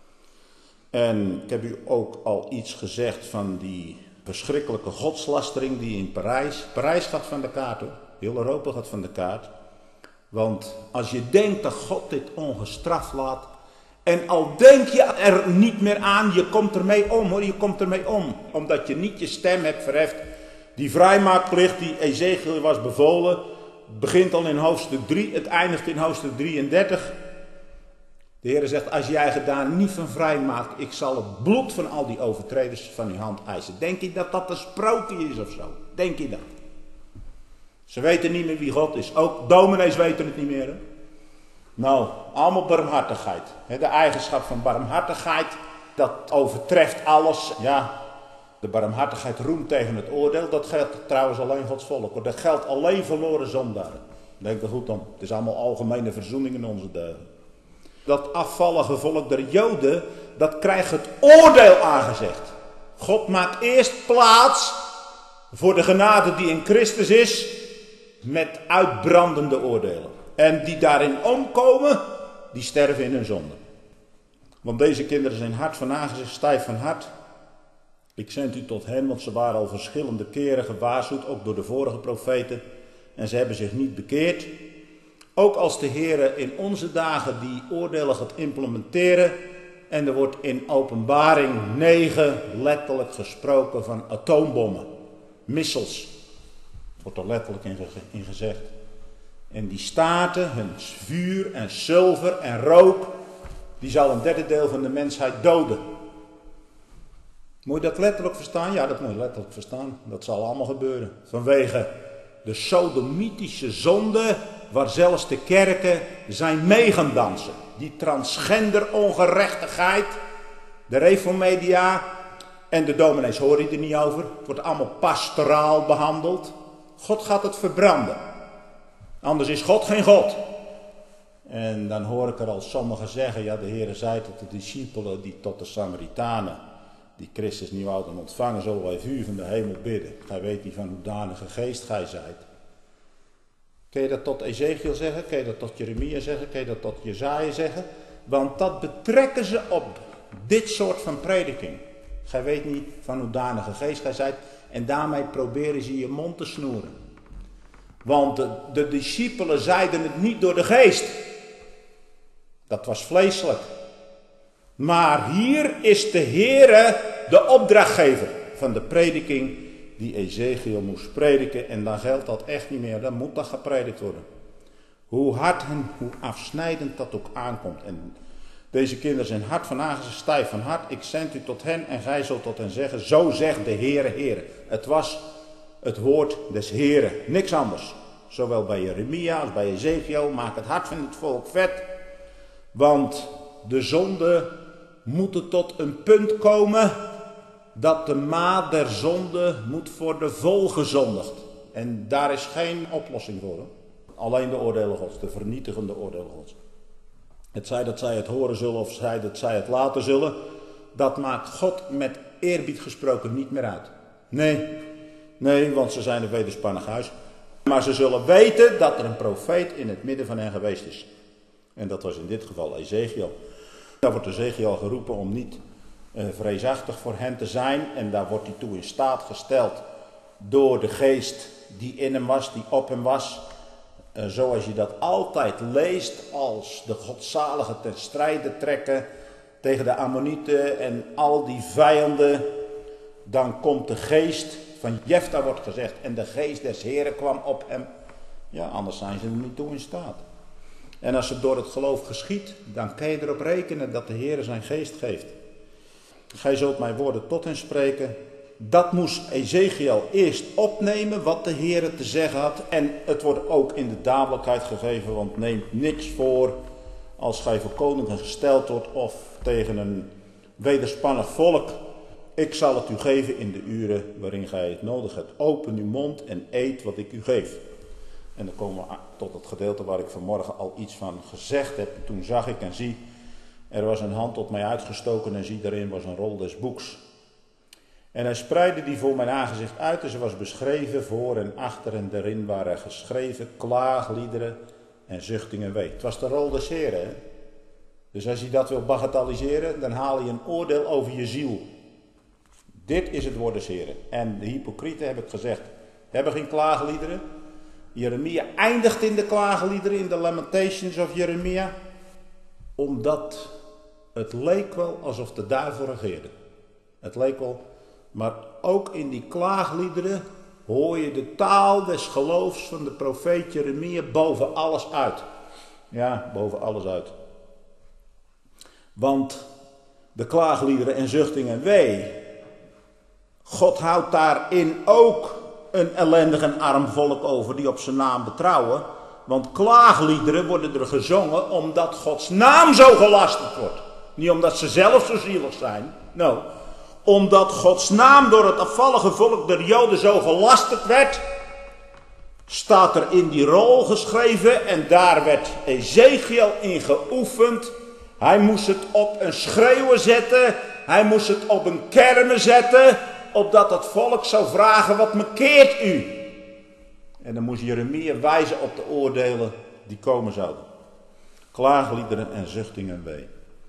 En ik heb u ook al iets gezegd van die verschrikkelijke godslastering die in Parijs... Parijs gaat van de kaart hoor. Heel Europa gaat van de kaart. Want als je denkt dat God dit ongestraft laat... En al denk je er niet meer aan, je komt ermee om hoor, je komt ermee om. Omdat je niet je stem hebt verheft. Die vrijmaakplicht die Ezekiel was bevolen, begint al in hoofdstuk drie, het eindigt in hoofdstuk drieëndertig. De Heer zegt, als jij gedaan niet van vrij maakt, ik zal het bloed van al die overtreders van uw hand eisen. Denk je dat dat een sprookje is of zo? Denk je dat? Ze weten niet meer wie God is. Ook dominees weten het niet meer hè? Nou, allemaal barmhartigheid. De eigenschap van barmhartigheid, dat overtreft alles. Ja, de barmhartigheid roemt tegen het oordeel. Dat geldt trouwens alleen Gods volk. Dat geldt alleen verloren zondaren. Denk er goed om. Het is allemaal algemene verzoening in onze dagen. Dat afvallige volk der Joden, dat krijgt het oordeel aangezegd. God maakt eerst plaats voor de genade die in Christus is, met uitbrandende oordelen. En die daarin omkomen, die sterven in hun zonde. Want deze kinderen zijn hard van aangezicht, stijf van hart. Ik zend u tot hen, want ze waren al verschillende keren gewaarschuwd, ook door de vorige profeten. En ze hebben zich niet bekeerd. Ook als de Heer in onze dagen die oordelen gaat implementeren. En er wordt in Openbaring negen letterlijk gesproken van atoombommen. Missiles. Wordt er letterlijk in gezegd. En die staarten, hun vuur en zilver en rook, die zal een derde deel van de mensheid doden. Moet je dat letterlijk verstaan? Ja, dat moet je letterlijk verstaan. Dat zal allemaal gebeuren. Vanwege de sodomitische zonde, waar zelfs de kerken zijn mee gaan dansen. Die transgender ongerechtigheid, de reformedia en de dominees horen er niet over. Het wordt allemaal pastoraal behandeld. God gaat het verbranden. Anders is God geen God. En dan hoor ik er al sommigen zeggen, ja de Heer zei tot de discipelen, die tot de Samaritanen, die Christus niet wouden ontvangen, zullen wij vuur van de hemel bidden. Gij weet niet van hoedanige geest gij zijt. Kun je dat tot Ezekiel zeggen? Kun je dat tot Jeremia zeggen? Kun je dat tot Jesaja zeggen? Want dat betrekken ze op dit soort van prediking. Gij weet niet van hoedanige geest gij zijt. En daarmee proberen ze je mond te snoeren. Want de, de discipelen zeiden het niet door de geest. Dat was vleeselijk. Maar hier is de Heere de opdrachtgever van de prediking die Ezechiel moest prediken. En dan geldt dat echt niet meer, dan moet dat gepredikt worden. Hoe hard en hoe afsnijdend dat ook aankomt. En deze kinderen zijn hard van aange, stijf van hart. Ik zend u tot hen en gij zult tot hen zeggen, zo zegt de Heere, Heere. Het was het woord des Heeren, niks anders. Zowel bij Jeremia als bij Ezechiel, maak het hart van het volk vet. Want de zonde moet tot een punt komen dat de maat der zonde moet worden volgezondigd. En daar is geen oplossing voor. Hè? Alleen de oordelen Gods, de vernietigende oordelen Gods. Het zij dat zij het horen zullen of zij dat zij het laten zullen, dat maakt God met eerbied gesproken niet meer uit. Nee, nee, want ze zijn een wederspannig huis. Maar ze zullen weten dat er een profeet in het midden van hen geweest is. En dat was in dit geval Ezechiel. Daar wordt Ezechiel geroepen om niet uh, vreesachtig voor hen te zijn. En daar wordt hij toe in staat gesteld door de geest die in hem was, die op hem was. Uh, zoals je dat altijd leest als de godzaligen ten strijde trekken tegen de Ammonieten en al die vijanden. Dan komt de geest van Jefta, wordt gezegd, en de geest des Heren kwam op hem. Ja, anders zijn ze er niet toe in staat. En als het door het geloof geschiet, dan kan je erop rekenen dat de Heer zijn geest geeft. Gij zult mijn woorden tot hen spreken. Dat moest Ezechiel eerst opnemen wat de Heer te zeggen had. En het wordt ook in de dadelijkheid gegeven, want neemt niks voor als gij voor koningen gesteld wordt of tegen een wederspannig volk. Ik zal het u geven in de uren waarin gij het nodig hebt. Open uw mond en eet wat ik u geef. En dan komen we tot het gedeelte waar ik vanmorgen al iets van gezegd heb. Toen zag ik en zie, er was een hand tot mij uitgestoken en zie, daarin was een rol des boeks. En hij spreidde die voor mijn aangezicht uit en ze was beschreven voor en achter en daarin waren geschreven klaagliederen en zuchtingen wee. Het was de rol des Heren. Hè? Dus als je dat wil bagatelliseren, dan haal je een oordeel over je ziel. Dit is het woord des Heren. En de hypocrieten, heb ik gezegd, hebben geen klaagliederen. Jeremia eindigt in de klaagliederen, in de Lamentations of Jeremia, omdat het leek wel alsof de duivel regeerde. Het leek wel, maar ook in die klaagliederen hoor je de taal des geloofs van de profeet Jeremia boven alles uit. Ja, boven alles uit. Want de klaagliederen en zuchtingen wee, God houdt daarin ook een ellendig en arm volk over die op zijn naam betrouwen. Want klaagliederen worden er gezongen omdat Gods naam zo gelasterd wordt. Niet omdat ze zelf zo zielig zijn. Nou, omdat Gods naam door het afvallige volk der Joden zo gelasterd werd, staat er in die rol geschreven en daar werd Ezechiel in geoefend. Hij moest het op een schreeuwen zetten, hij moest het op een kermen zetten, opdat het volk zou vragen, wat mekeert u? En dan moest Jeremia wijzen op de oordelen die komen zouden. Klaagliederen en zuchtingen wee.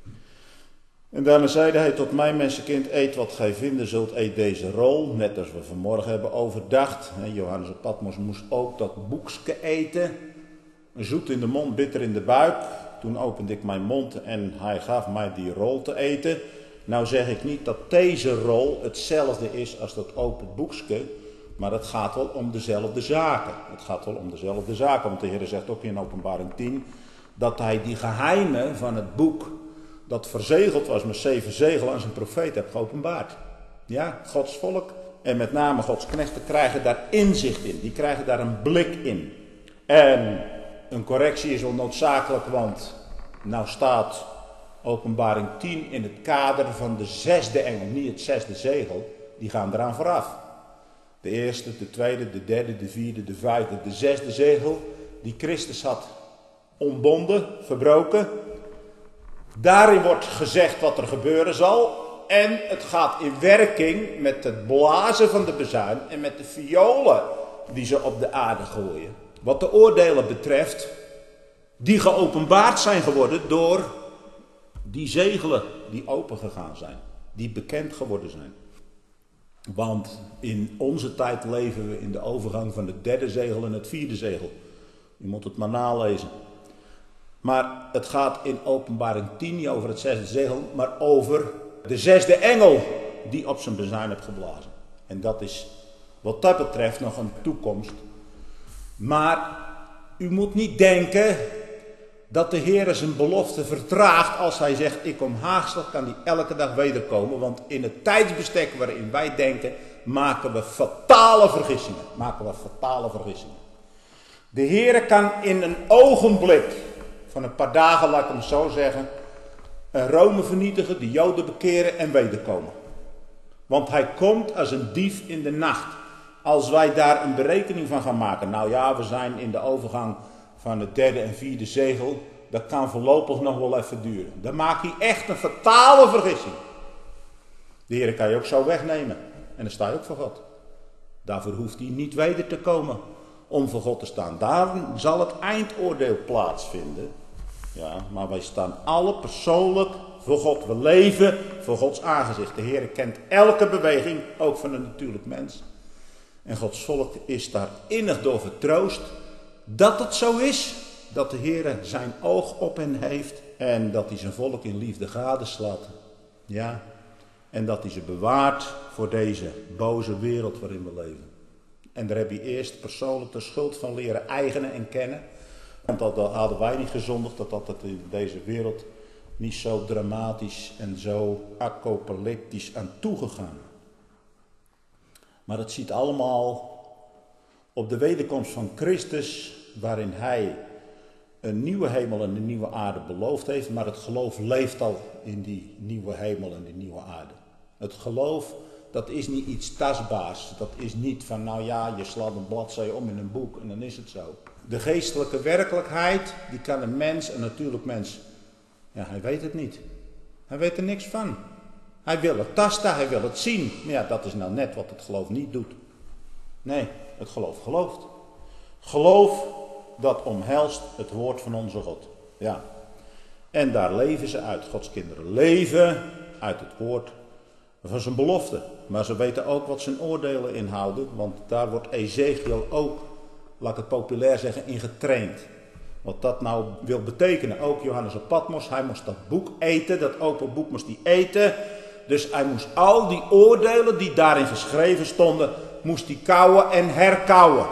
En daarna zeide hij tot mij, mensenkind, eet wat gij vinden zult, eet deze rol. Net als we vanmorgen hebben overdacht. Johannes op Patmos moest ook dat boekske eten. Zoet in de mond, bitter in de buik. Toen opende ik mijn mond en hij gaf mij die rol te eten. Nou zeg ik niet dat deze rol hetzelfde is als dat open boekske, maar het gaat wel om dezelfde zaken. Het gaat wel om dezelfde zaken, want de Heer zegt ook in Openbaring tien dat hij die geheimen van het boek dat verzegeld was met zeven zegelen aan zijn profeet heeft geopenbaard. Ja, Gods volk en met name Gods knechten krijgen daar inzicht in. Die krijgen daar een blik in. En een correctie is wel noodzakelijk, want nou staat Openbaring tien in het kader van de zesde engel, niet het zesde zegel, die gaan eraan vooraf. De eerste, de tweede, de derde, de vierde, de vijfde, de zesde zegel, die Christus had ontbonden, verbroken. Daarin wordt gezegd wat er gebeuren zal en het gaat in werking met het blazen van de bezuin en met de violen die ze op de aarde gooien. Wat de oordelen betreft, die geopenbaard zijn geworden door die zegelen die opengegaan zijn, die bekend geworden zijn. Want in onze tijd leven we in de overgang van het derde zegel en het vierde zegel. Je moet het maar nalezen. Maar het gaat in Openbaring tien niet over het zesde zegel, maar over de zesde engel die op zijn bezuin heeft geblazen. En dat is wat dat betreft nog een toekomst. Maar u moet niet denken dat de Heer zijn belofte vertraagt als hij zegt, ik kom haast, dan kan hij elke dag wederkomen. Want in het tijdsbestek waarin wij denken, maken we fatale vergissingen. Maken we fatale vergissingen. De Heer kan in een ogenblik, van een paar dagen, laat ik hem zo zeggen, een Rome vernietigen, de Joden bekeren en wederkomen. Want hij komt als een dief in de nacht. Als wij daar een berekening van gaan maken. Nou ja, we zijn in de overgang van het derde en vierde zegel. Dat kan voorlopig nog wel even duren. Dan maak je echt een fatale vergissing. De Heer kan je ook zo wegnemen. En dan sta je ook voor God. Daarvoor hoeft hij niet weder te komen om voor God te staan. Daar zal het eindoordeel plaatsvinden. Ja, maar wij staan alle persoonlijk voor God. We leven voor Gods aangezicht. De Heer kent elke beweging, ook van een natuurlijk mens. En Gods volk is daar innig door vertroost dat het zo is. Dat de Heer zijn oog op hen heeft. En dat hij zijn volk in liefde gadeslaat. Ja. En dat hij ze bewaart voor deze boze wereld waarin we leven. En daar heb je eerst persoonlijk de schuld van leren eigenen en kennen. Want dat hadden wij niet gezondigd, dat dat het in deze wereld niet zo dramatisch en zo apocalyptisch aan toegegaan. Maar het ziet allemaal op de wederkomst van Christus, waarin hij een nieuwe hemel en een nieuwe aarde beloofd heeft. Maar het geloof leeft al in die nieuwe hemel en die nieuwe aarde. Het geloof, dat is niet iets tastbaars. Dat is niet van, nou ja, je slaat een bladzijde om in een boek en dan is het zo. De geestelijke werkelijkheid, die kan een mens, een natuurlijk mens, ja, hij weet het niet. Hij weet er niks van. Hij wil het tasten, hij wil het zien. Maar ja, dat is nou net wat het geloof niet doet. Nee, het geloof gelooft. Geloof, dat omhelst het woord van onze God. Ja. En daar leven ze uit. Gods kinderen leven uit het woord van zijn belofte. Maar ze weten ook wat zijn oordelen inhouden. Want daar wordt Ezekiel ook, laat ik het populair zeggen, in getraind. Wat dat nou wil betekenen. Ook Johannes op Patmos. Hij moest dat boek eten. Dat open boek moest hij eten. Dus hij moest al die oordelen die daarin geschreven stonden, moest hij kauwen en herkauwen.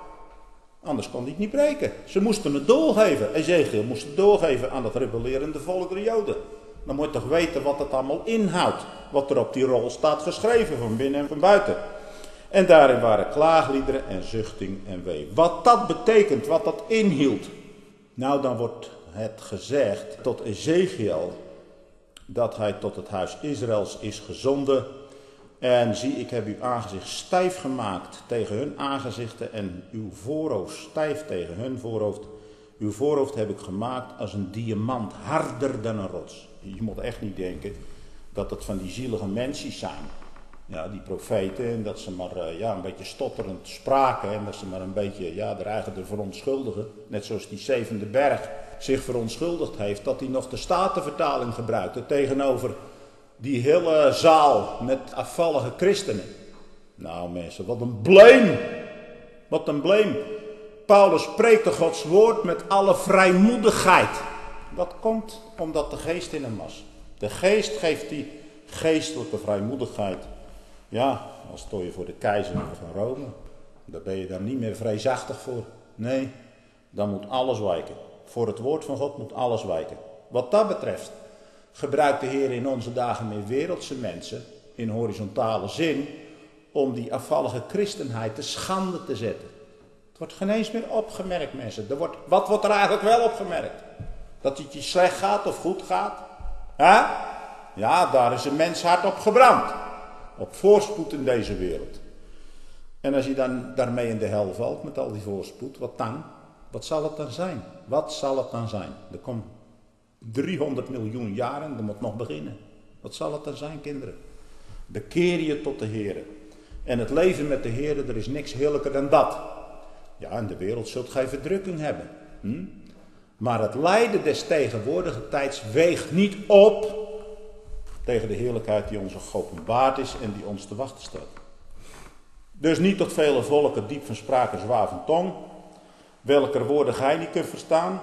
Anders kon hij het niet breken. Ze moesten het doorgeven. Ezekiel moest het doorgeven aan dat rebellerende volk de Joden. Dan moet je toch weten wat het allemaal inhoudt. Wat er op die rol staat geschreven, van binnen en van buiten. En daarin waren klaagliederen en zuchting en wee. Wat dat betekent, wat dat inhield. Nou, dan wordt het gezegd tot Ezekiel dat hij tot het huis Israëls is gezonden. En zie, ik heb uw aangezicht stijf gemaakt tegen hun aangezichten en uw voorhoofd stijf tegen hun voorhoofd. Uw voorhoofd heb ik gemaakt als een diamant, harder dan een rots. Je moet echt niet denken dat het van die zielige mensen zijn. Ja, die profeten, en dat ze maar uh, ja, een beetje stotterend spraken en dat ze maar een beetje ja, er eigenlijk verontschuldigen. Net zoals die zevende berg zich verontschuldigd heeft, dat hij nog de Statenvertaling gebruikte tegenover die hele zaal met afvallige christenen. Nou mensen, wat een bleem. Wat een bleem. Paulus spreekt de Gods woord met alle vrijmoedigheid. Dat komt omdat de geest in hem was. De geest geeft die geestelijke vrijmoedigheid. Ja, als stoor je voor de keizer van Rome. Daar ben je dan niet meer vreesachtig voor. Nee, dan moet alles wijken. Voor het woord van God moet alles wijken. Wat dat betreft gebruikt de Heer in onze dagen meer wereldse mensen, in horizontale zin, om die afvallige christenheid te schande te zetten. Het wordt geen eens meer opgemerkt, mensen. Er wordt, wat wordt er eigenlijk wel opgemerkt? Dat het je slecht gaat of goed gaat? Huh? Ja, daar is een mens hard op gebrand. Op voorspoed in deze wereld. En als je dan daarmee in de hel valt met al die voorspoed, wat dan? Wat zal het dan zijn? Wat zal het dan zijn? Er komt driehonderd miljoen jaar en dat moet nog beginnen. Wat zal het dan zijn, kinderen? Bekeer je tot de Heer. En het leven met de Heer, er is niks heerlijker dan dat. Ja, in de wereld zult gij verdrukking hebben. Hm? Maar het lijden des tegenwoordige tijds weegt niet op tegen de heerlijkheid die ons geopenbaard is en die ons te wachten staat. Dus niet tot vele volken diep van spraak en zwaar van tong, welker woorden gij niet kunt verstaan.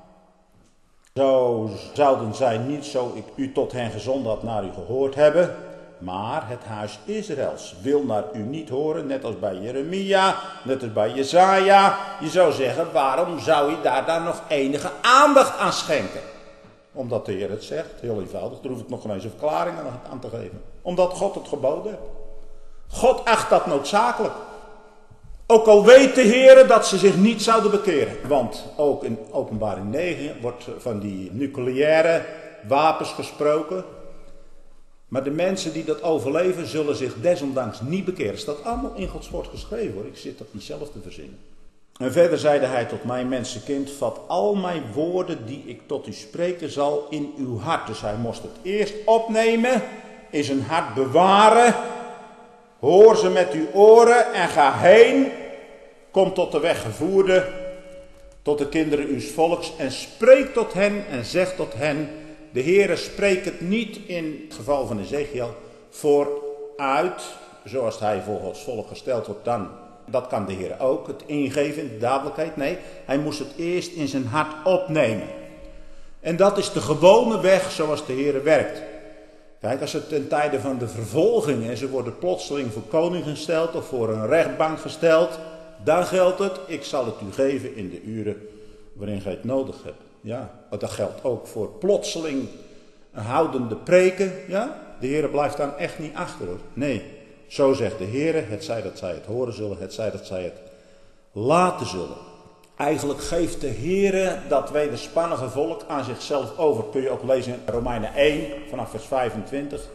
Zo zouden zij niet, zo ik u tot hen gezonden had, naar u gehoord hebben. Maar het huis Israëls wil naar u niet horen, net als bij Jeremia, net als bij Jesaja. Je zou zeggen, waarom zou je daar dan nog enige aandacht aan schenken? Omdat de Heer het zegt, heel eenvoudig, daar hoef ik nog geen eens een verklaring aan te geven. Omdat God het geboden heeft. God acht dat noodzakelijk. Ook al weet de Heer dat ze zich niet zouden bekeren. Want ook in Openbaring negen wordt van die nucleaire wapens gesproken. Maar de mensen die dat overleven zullen zich desondanks niet bekeren. Het staat allemaal in Gods woord geschreven hoor. Ik zit dat niet zelf te verzinnen. En verder zeide hij tot mij, mensenkind, vat al mijn woorden die ik tot u spreken zal in uw hart. Dus hij moest het eerst opnemen, in zijn hart bewaren. Hoor ze met uw oren en ga heen. Kom tot de weggevoerde, tot de kinderen uws volks en spreek tot hen en zeg tot hen. De Heere spreekt het niet in het geval van Ezekiel vooruit, zoals hij voor Gods volk gesteld wordt dan. Dat kan de Heer ook, het ingeven in de dadelijkheid. Nee, hij moest het eerst in zijn hart opnemen. En dat is de gewone weg zoals de Heer werkt. Kijk, als het ten tijde van de vervolging en ze worden plotseling voor koning gesteld of voor een rechtbank gesteld, dan geldt het, ik zal het u geven in de uren waarin gij het nodig hebt. Ja, dat geldt ook voor plotseling houdende preken. Ja, de Heer blijft dan echt niet achter hoor. Nee, zo zegt de Heer, het zij dat zij het horen zullen, het zij dat zij het laten zullen. Eigenlijk geeft de Heer dat wederspannige volk aan zichzelf over. Kun je ook lezen in Romeinen één, vanaf vers vijfentwintig.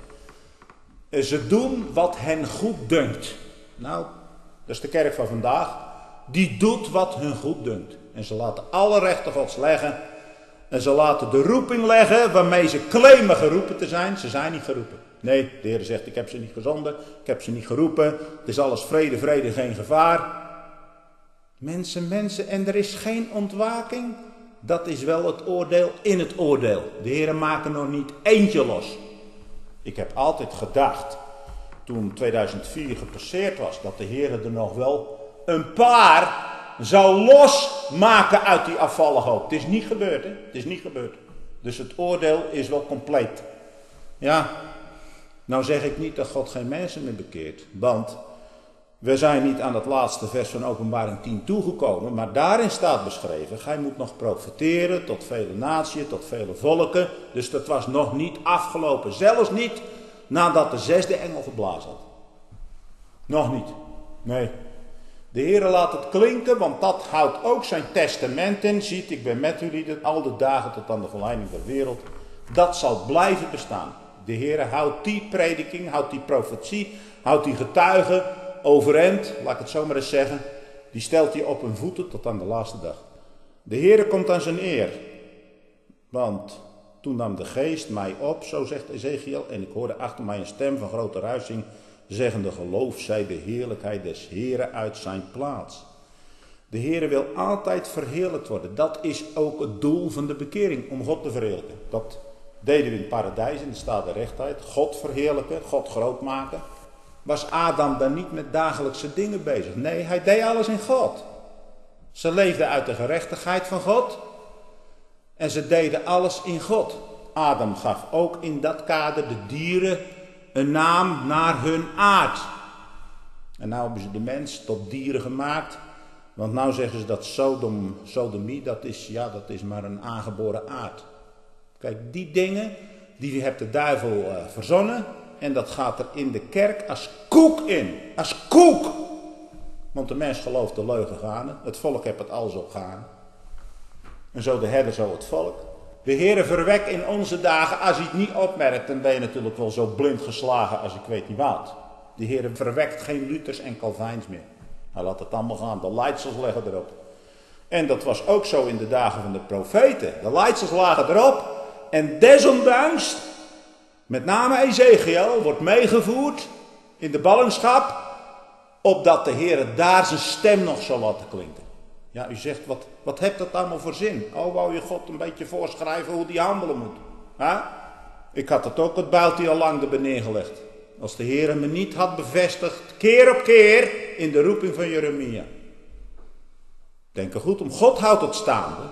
Ze doen wat hen goed dunkt. Nou, dat is de kerk van vandaag. Die doet wat hun goed dunkt. En ze laten alle rechten Gods leggen. En ze laten de roeping leggen waarmee ze claimen geroepen te zijn. Ze zijn niet geroepen. Nee, de Heer zegt, ik heb ze niet gezonden. Ik heb ze niet geroepen. Het is alles vrede, vrede, geen gevaar. Mensen, mensen, en er is geen ontwaking. Dat is wel het oordeel in het oordeel. De Heer maakt er nog niet eentje los. Ik heb altijd gedacht, toen tweeduizend vier gepasseerd was, dat de Heer er nog wel een paar zou losmaken uit die afvallige hoop. Het is niet gebeurd, hè? Het is niet gebeurd. Dus het oordeel is wel compleet. Ja, nou zeg ik niet dat God geen mensen meer bekeert, want we zijn niet aan het laatste vers van Openbaring tien toegekomen, maar daarin staat beschreven, gij moet nog profeteren tot vele naties, tot vele volken. Dus dat was nog niet afgelopen, zelfs niet nadat de zesde engel geblazen had. Nog niet, nee. De Heer laat het klinken, want dat houdt ook zijn testament in. Ziet, ik ben met jullie al de dagen tot aan de volleinding der wereld. Dat zal blijven bestaan. De Heer houdt die prediking, houdt die profetie, houdt die getuigen overeind, laat ik het zo maar eens zeggen. Die stelt hij op hun voeten tot aan de laatste dag. De Heer komt aan zijn eer. Want toen nam de geest mij op, zo zegt Ezekiel, en ik hoorde achter mij een stem van grote ruising, zeggende, geloof zij de heerlijkheid des Heeren uit zijn plaats. De Heere wil altijd verheerlijkt worden. Dat is ook het doel van de bekering, om God te verheerlijken. Dat deden we in het paradijs, in de staat der rechtheid. God verheerlijken, God groot maken. Was Adam dan niet met dagelijkse dingen bezig? Nee, hij deed alles in God. Ze leefden uit de gerechtigheid van God. En ze deden alles in God. Adam gaf ook in dat kader de dieren een naam naar hun aard. En nou hebben ze de mens tot dieren gemaakt. Want nou zeggen ze dat Sodom, sodomie, dat is, ja, dat is maar een aangeboren aard. Kijk, die dingen, die heeft de duivel uh, verzonnen. En dat gaat er in de kerk als koek in. Als koek. Want de mens gelooft de leugen gaande. Het volk heeft het alles opgegaan. En zo de herder, zo het volk. De Heere verwekt in onze dagen, als hij het niet opmerkt, dan ben je natuurlijk wel zo blind geslagen als ik weet niet wat. De Heere verwekt geen Luthers en Calvijns meer. Hij laat het allemaal gaan, de leidsels leggen erop. En dat was ook zo in de dagen van de profeten. De leidsels lagen erop en desondanks, met name Ezekiel, wordt meegevoerd in de ballingschap, opdat de Heere daar zijn stem nog zal laten klinken. Ja, u zegt, wat, wat heeft dat allemaal voor zin? Oh, wou je God een beetje voorschrijven hoe die handelen moet? Ha? Ik had het ook, het builtje al lang erbij neergelegd. Als de Heer me niet had bevestigd, keer op keer, in de roeping van Jeremia. Denk er goed om, God houdt het staande.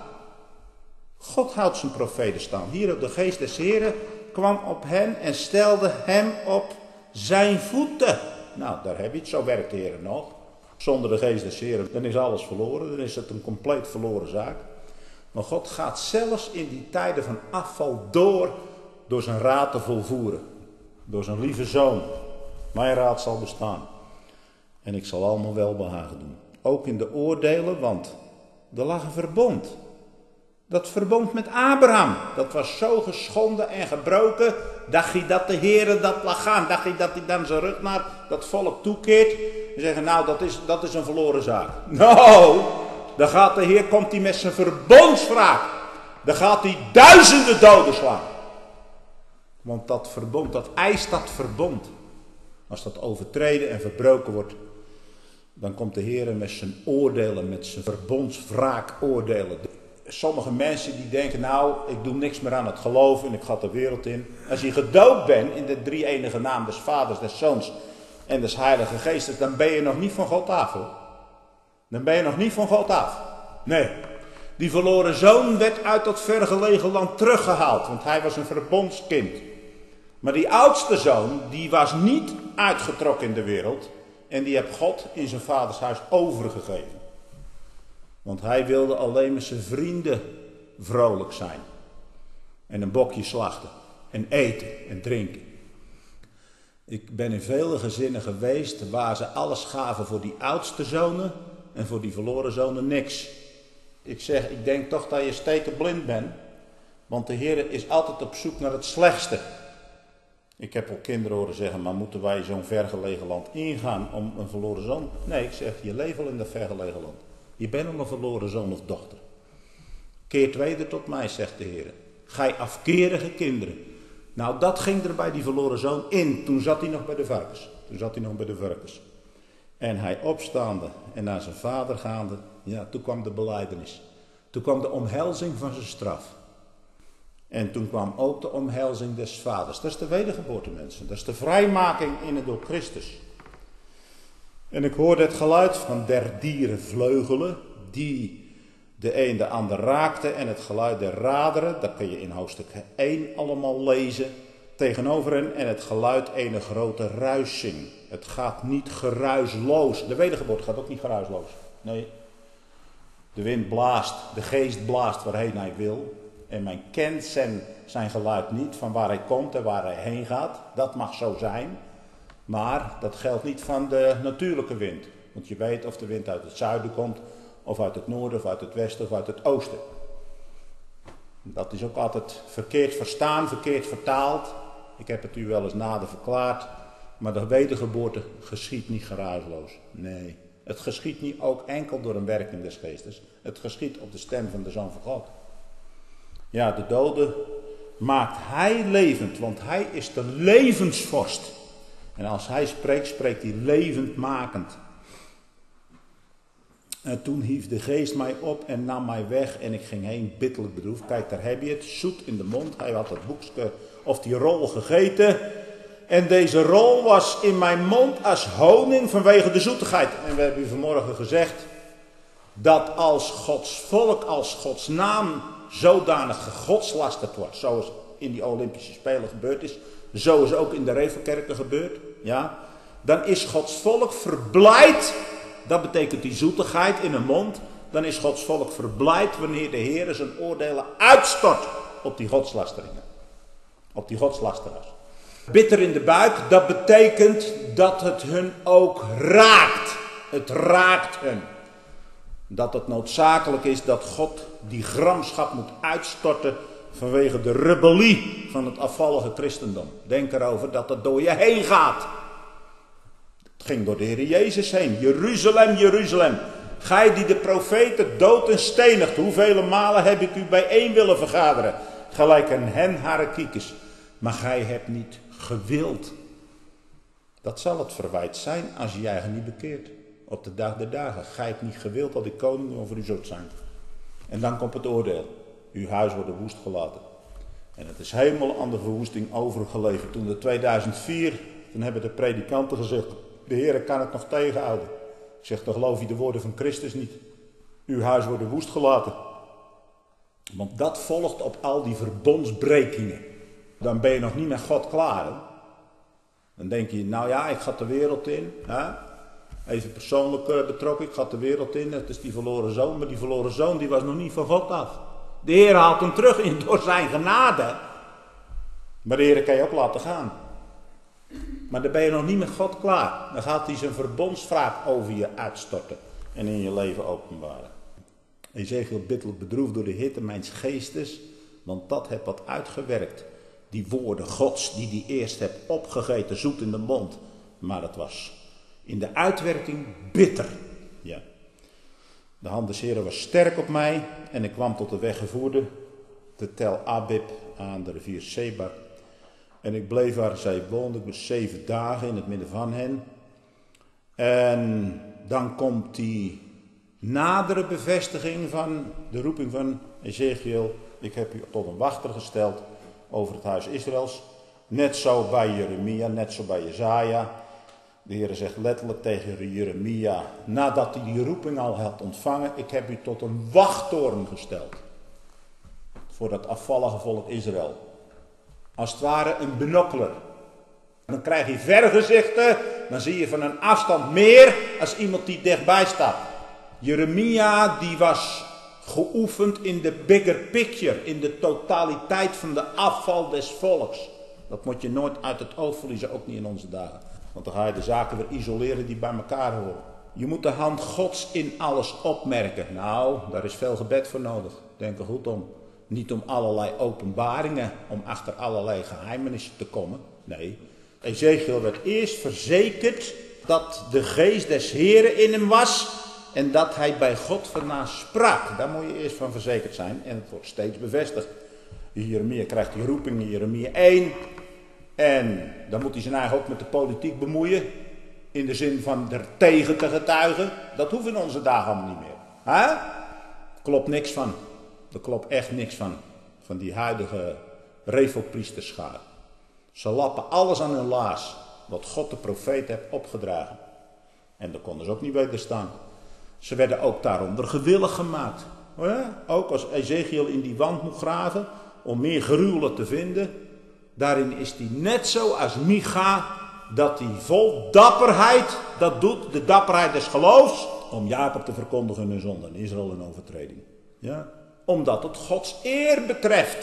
God houdt zijn profeten staan. Hier op de geest des Heren kwam op hen en stelde hem op zijn voeten. Nou, daar heb je het. Zo werkt de Heer nog. Zonder de geest des Heren, dan is alles verloren. Dan is het een compleet verloren zaak. Maar God gaat zelfs in die tijden van afval door, door zijn raad te volvoeren. Door zijn lieve zoon. Mijn raad zal bestaan. En ik zal allemaal welbehagen doen. Ook in de oordelen, want er lag een verbond. Dat verbond met Abraham, dat was zo geschonden en gebroken. Dacht je dat de Heere dat laat gaan? Dacht je dat hij dan zijn rug naar dat volk toekeert? En zeggen, nou dat is, dat is een verloren zaak. Nou, dan gaat de Heer, komt hij met zijn verbondswraak. Dan gaat hij duizenden doden slaan. Want dat verbond, dat eist dat verbond. Als dat overtreden en verbroken wordt, dan komt de Heer met zijn oordelen, met zijn verbondswraakoordelen. Sommige mensen die denken, nou, ik doe niks meer aan het geloof en ik ga de wereld in. Als je gedoopt bent in de drie enige naam des Vaders, des Zoons en des Heilige Geestes, dan ben je nog niet van God af, hoor. Dan ben je nog niet van God af. Nee. Die verloren zoon werd uit dat vergelegen land teruggehaald, want hij was een verbondskind. Maar die oudste zoon, die was niet uitgetrokken in de wereld en die heeft God in zijn vaders huis overgegeven. Want hij wilde alleen met zijn vrienden vrolijk zijn. En een bokje slachten. En eten en drinken. Ik ben in vele gezinnen geweest waar ze alles gaven voor die oudste zonen. En voor die verloren zonen niks. Ik zeg, ik denk toch dat je stekenblind bent. Want de Heer is altijd op zoek naar het slechtste. Ik heb al kinderen horen zeggen, maar moeten wij zo'n vergelegen land ingaan om een verloren zoon? Nee, ik zeg, je leeft al in dat vergelegen land. Je bent al een verloren zoon of dochter. Keert weder tot mij, zegt de Heer. Gij afkerige kinderen. Nou, dat ging er bij die verloren zoon in. Toen zat hij nog bij de varkens. Toen zat hij nog bij de varkens. En hij opstaande en naar zijn vader gaande. Ja, toen kwam de belijdenis. Toen kwam de omhelzing van zijn straf. En toen kwam ook de omhelzing des vaders. Dat is de wedergeboorte, mensen. Dat is de vrijmaking in en door Christus. En ik hoorde het geluid van der dieren vleugelen, die de een de ander raakte. En het geluid der raderen, dat kun je in hoofdstuk één allemaal lezen. Tegenover hen en het geluid ene grote ruising. Het gaat niet geruisloos. De wedergeboorte gaat ook niet geruisloos. Nee. De wind blaast, de geest blaast waarheen hij wil. En men kent zijn, zijn geluid niet van waar hij komt en waar hij heen gaat. Dat mag zo zijn. Maar dat geldt niet van de natuurlijke wind. Want je weet of de wind uit het zuiden komt, of uit het noorden, of uit het westen, of uit het oosten. Dat is ook altijd verkeerd verstaan, verkeerd vertaald. Ik heb het u wel eens nader verklaard. Maar de wedergeboorte geschiet niet geruisloos. Nee, het geschiet niet ook enkel door een werking des geestes. Het geschiet op de stem van de Zoon van God. Ja, de doden maakt hij levend, want hij is de levensvorst. En als hij spreekt, spreekt hij levendmakend. En toen hief de geest mij op en nam mij weg en ik ging heen bitterlijk bedroefd. Kijk, daar heb je het, zoet in de mond. Hij had het boekje of die rol gegeten. En deze rol was in mijn mond als honing vanwege de zoetigheid. En we hebben u vanmorgen gezegd dat als Gods volk, als Gods naam zodanig gegodslasterd wordt, zoals in die Olympische Spelen gebeurd is, zo is ook in de Revelkerken gebeurd, ja, dan is Gods volk verblijd. Dat betekent die zoetigheid in een mond. Dan is Gods volk verblijd wanneer de Heer zijn oordelen uitstort op die godslasteringen. Op die godslasteraars. Bitter in de buik, dat betekent dat het hun ook raakt. Het raakt hen. Dat het noodzakelijk is dat God die gramschap moet uitstorten vanwege de rebellie van het afvallige christendom. Denk erover dat het door je heen gaat. Het ging door de Heer Jezus heen. Jeruzalem, Jeruzalem. Gij die de profeten dood en stenigt. Hoeveel malen heb ik u bijeen willen vergaderen. Gelijk een hen hare kiekers. Maar gij hebt niet gewild. Dat zal het verwijt zijn als je je eigen niet bekeert. Op de dag der dagen. Gij hebt niet gewild dat ik koning over u zult zijn. En dan komt het oordeel. Uw huis wordt woest gelaten. En het is helemaal aan de verwoesting overgeleverd. Toen er tweeduizend vier Dan hebben de predikanten gezegd, de Heer kan het nog tegenhouden. Ik zeg, dan geloof je de woorden van Christus niet. Uw huis wordt woest gelaten. Want dat volgt op al die verbondsbrekingen. Dan ben je nog niet met God klaar. Hè? Dan denk je, nou ja, ik ga de wereld in. Hè? Even persoonlijk uh, betrokken, ik ga de wereld in. Het is die verloren zoon, maar die verloren zoon die was nog niet van God af. De Heer haalt hem terug in door zijn genade. Maar de Heer kan je ook laten gaan. Maar dan ben je nog niet met God klaar. Dan gaat hij zijn verbondswraak over je uitstorten. En in je leven openbaren. Ezechiel bittelijk bedroefd door de hitte mijns geestes. Want dat heb wat uitgewerkt. Die woorden Gods die hij eerst hebt opgegeten, zoet in de mond. Maar het was in de uitwerking bitter. Ja. De hand des Heren was sterk op mij. En ik kwam tot de weggevoerde. Te Tel Abib aan de rivier Sebar. En ik bleef waar zij woonde. Ik was zeven dagen in het midden van hen. En dan komt die nadere bevestiging van de roeping van Ezechiel. Ik heb u tot een wachter gesteld over het huis Israëls. Net zo bij Jeremia, net zo bij Jesaja. De Heer zegt letterlijk tegen Jeremia, nadat hij die roeping al had ontvangen, ik heb u tot een wachttoren gesteld. Voor dat afvallige volk Israël. Als het ware een binocular. Dan krijg je vergezichten, dan zie je van een afstand meer als iemand die dichtbij staat. Jeremia die was geoefend in de bigger picture, in de totaliteit van de afval des volks. Dat moet je nooit uit het oog verliezen, ook niet in onze dagen. Want dan ga je de zaken weer isoleren die bij elkaar horen. Je moet de hand Gods in alles opmerken. Nou, daar is veel gebed voor nodig. Denk er goed om. Niet om allerlei openbaringen, om achter allerlei geheimenissen te komen. Nee, Ezechiel werd eerst verzekerd dat de geest des Heren in hem was en dat hij bij God vandaan sprak. Daar moet je eerst van verzekerd zijn en het wordt steeds bevestigd. Jeremia krijgt die roeping in Jeremia één en dan moet hij zijn eigen ook met de politiek bemoeien. In de zin van er tegen te getuigen. Dat hoeft in onze dagen allemaal niet meer. Hè? Klopt niks van. Er klopt echt niks van. Van die huidige revelpriesterschaar. Ze lappen alles aan hun laars. Wat God de profeet heeft opgedragen. En daar konden ze ook niet wederstaan. Ze werden ook daaronder gewillig gemaakt. Ja? Ook als Ezechiel in die wand moet graven. Om meer gruwelen te vinden. Daarin is hij net zo als Micha. Dat hij vol dapperheid dat doet. De dapperheid des geloofs. Om Jacob te verkondigen hun zonde. En Israël een overtreding. Ja. Omdat het Gods eer betreft.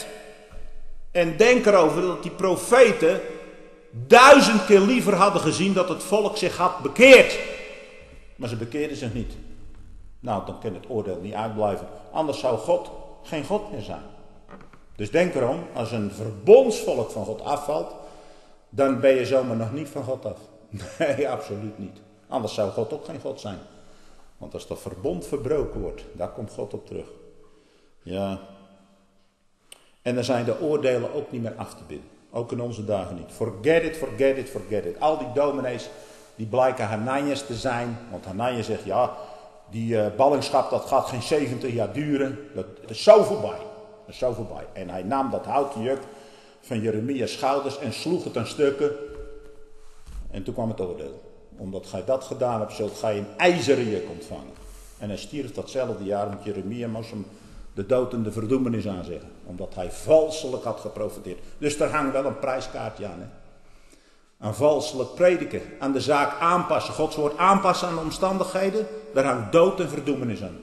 En denk erover dat die profeten duizend keer liever hadden gezien dat het volk zich had bekeerd. Maar ze bekeerden zich niet. Nou, dan kan het oordeel niet uitblijven. Anders zou God geen God meer zijn. Dus denk erom, als een verbondsvolk van God afvalt, dan ben je zomaar nog niet van God af. Nee, absoluut niet. Anders zou God ook geen God zijn. Want als dat verbond verbroken wordt, daar komt God op terug. Ja. En dan zijn de oordelen ook niet meer af te bidden. Ook in onze dagen niet. Forget it, forget it, forget it. Al die dominees, die blijken Hananias te zijn. Want Hananias zegt, ja, die uh, ballingschap dat gaat geen zeventig jaar duren. Dat, dat is zo voorbij. Dat is zo voorbij. En hij nam dat houten juk van Jeremia's schouders en sloeg het aan stukken. En toen kwam het oordeel. Omdat gij dat gedaan hebt, zult gij een ijzeren juk ontvangen. En hij stierf datzelfde jaar, want Jeremia moest hem de dood en de verdoemenis aanzeggen. Omdat hij valselijk had geprofiteerd. Dus daar hangt wel een prijskaartje aan. Hè? Aan valselijk prediken. Aan de zaak aanpassen. Gods woord aanpassen aan de omstandigheden. Daar hangt dood en verdoemenis aan.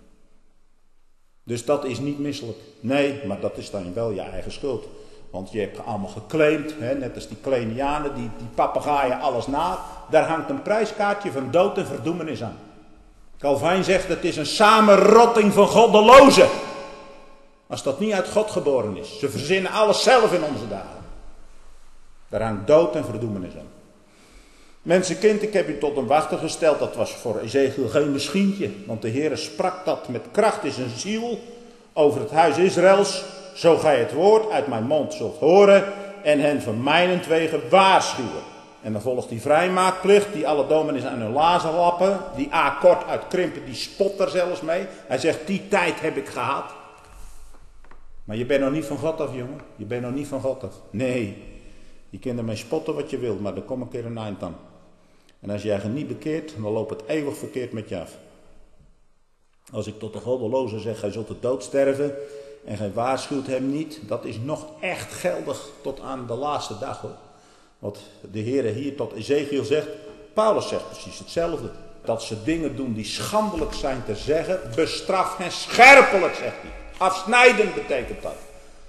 Dus dat is niet misselijk. Nee, maar dat is dan wel je eigen schuld. Want je hebt allemaal geclaimd. Hè? Net als die Kleinianen. Die, die papegaaien alles na. Daar hangt een prijskaartje van dood en verdoemenis aan. Calvijn zegt het is een samenrotting van goddelozen. Als dat niet uit God geboren is. Ze verzinnen alles zelf in onze dagen. Daar hangt dood en verdoemenis aan. Mensenkind, ik heb u tot een wachter gesteld. Dat was voor Ezechiel geen misschientje. Want de Heere sprak dat met kracht in zijn ziel. Over het huis Israëls. Zo gij het woord uit mijn mond zult horen. En hen van mijnentwege waarschuwen. En dan volgt die vrijmaakplicht, die alle dominees aan hun lazen lappen. Die A-kort uitkrimpen, die spot er zelfs mee. Hij zegt, die tijd heb ik gehad. Maar je bent nog niet van God af, jongen. Je bent nog niet van God af. Nee, Je kunt ermee spotten wat je wilt, maar er komt een keer een eind aan. En als jij je niet bekeert, dan loopt het eeuwig verkeerd met je af. Als ik tot de goddeloze zeg, hij zult de dood sterven en gij waarschuwt hem niet, dat is nog echt geldig tot aan de laatste dag, hoor. Wat de Heer hier tot Ezekiel zegt, Paulus zegt precies hetzelfde. Dat ze dingen doen die schandelijk zijn te zeggen, bestraf hen scherpelijk, zegt hij. Afsnijdend betekent dat.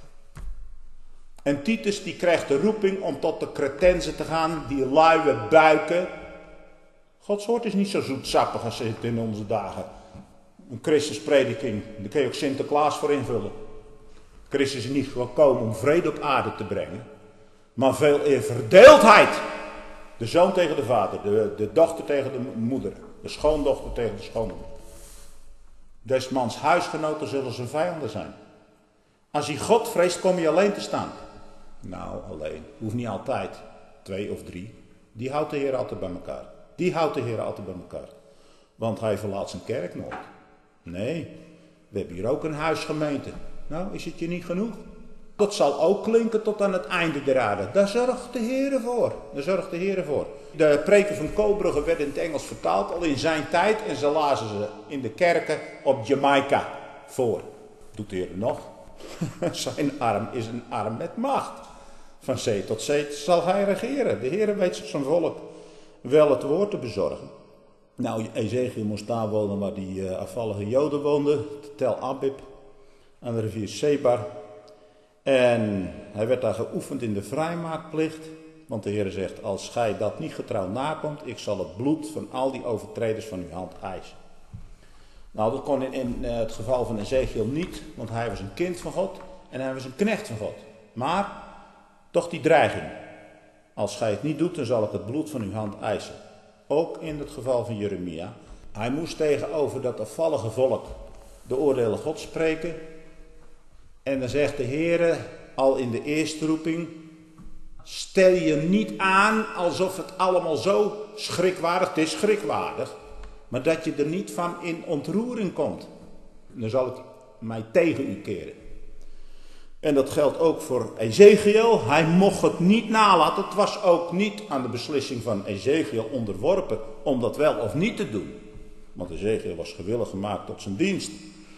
En Titus die krijgt de roeping om tot de Cretenzen te gaan, die luie buiken. Gods woord is niet zo zoetsappig als het in onze dagen. Een Christusprediking, daar kun je ook Sinterklaas voor invullen. Christus is niet gekomen om vrede op aarde te brengen, maar veel eer verdeeldheid. De zoon tegen de vader, de, de dochter tegen de moeder, de schoondochter tegen de schoonmoeder. Des mans huisgenoten zullen zijn vijanden zijn. Als je God vreest, kom je alleen te staan. Nou, alleen. Hoeft niet altijd. Twee of drie. Die houdt de Heer altijd bij elkaar. Die houdt de Heer altijd bij elkaar. Want hij verlaat zijn kerk nooit. Nee, we hebben hier ook een huisgemeente. Nou, is het je niet genoeg? Dat zal ook klinken tot aan het einde der aarde. Daar zorgt de Heer voor. Daar zorgt de Heer voor. De preken van Koolbrugge werden in het Engels vertaald al in zijn tijd. En ze lazen ze in de kerken op Jamaica voor. Doet de Heer nog? Zijn arm is een arm met macht. Van zee tot zee zal hij regeren. De Heer weet zijn volk wel het woord te bezorgen. Nou, Ezekiel moest daar wonen waar die uh, afvallige Joden woonden. Tel Abib, aan de rivier Sebar. En hij werd daar geoefend in de vrijmaakplicht. Want de Heer zegt, als gij dat niet getrouw nakomt, ik zal het bloed van al die overtreders van uw hand eisen. Nou, dat kon in, in uh, het geval van Ezekiel niet, want hij was een kind van God en hij was een knecht van God. Maar, toch die dreiging. Als gij het niet doet, dan zal ik het bloed van uw hand eisen. Ook in het geval van Jeremia. Hij moest tegenover dat afvallige volk de oordelen God spreken. En dan zegt de Heer al in de eerste roeping, stel je niet aan alsof het allemaal zo schrikwaardig, het is schrikwaardig, maar dat je er niet van in ontroering komt. Dan zal ik mij tegen u keren. En dat geldt ook voor Ezekiel. Hij mocht het niet nalaten. Het was ook niet aan de beslissing van Ezekiel onderworpen om dat wel of niet te doen. Want Ezekiel was gewillig gemaakt tot zijn dienst.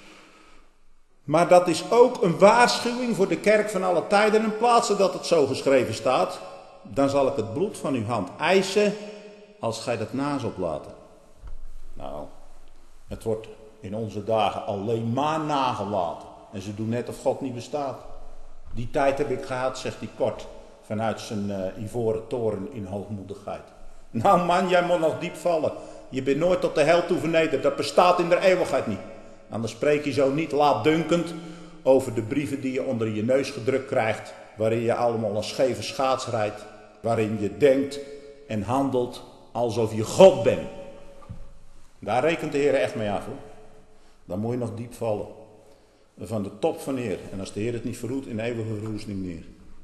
Maar dat is ook een waarschuwing voor de kerk van alle tijden en plaatsen dat het zo geschreven staat. Dan zal ik het bloed van uw hand eisen als gij dat na zult laten. Nou, het wordt in onze dagen alleen maar nagelaten. En ze doen net of God niet bestaat. Die tijd heb ik gehad, zegt hij kort, vanuit zijn uh, ivoren toren in hoogmoedigheid. Nou man, jij moet nog diep vallen. Je bent nooit tot de hel toe vernederd. Dat bestaat in de eeuwigheid niet. Anders spreek je zo niet laatdunkend over de brieven die je onder je neus gedrukt krijgt. Waarin je allemaal een scheve schaats rijdt. Waarin je denkt en handelt alsof je God bent. Daar rekent de Heer echt mee af, hoor. Dan moet je nog diep vallen. Van de top van neer. En als de Heer het niet verhoedt, in eeuwige verwoesting neer.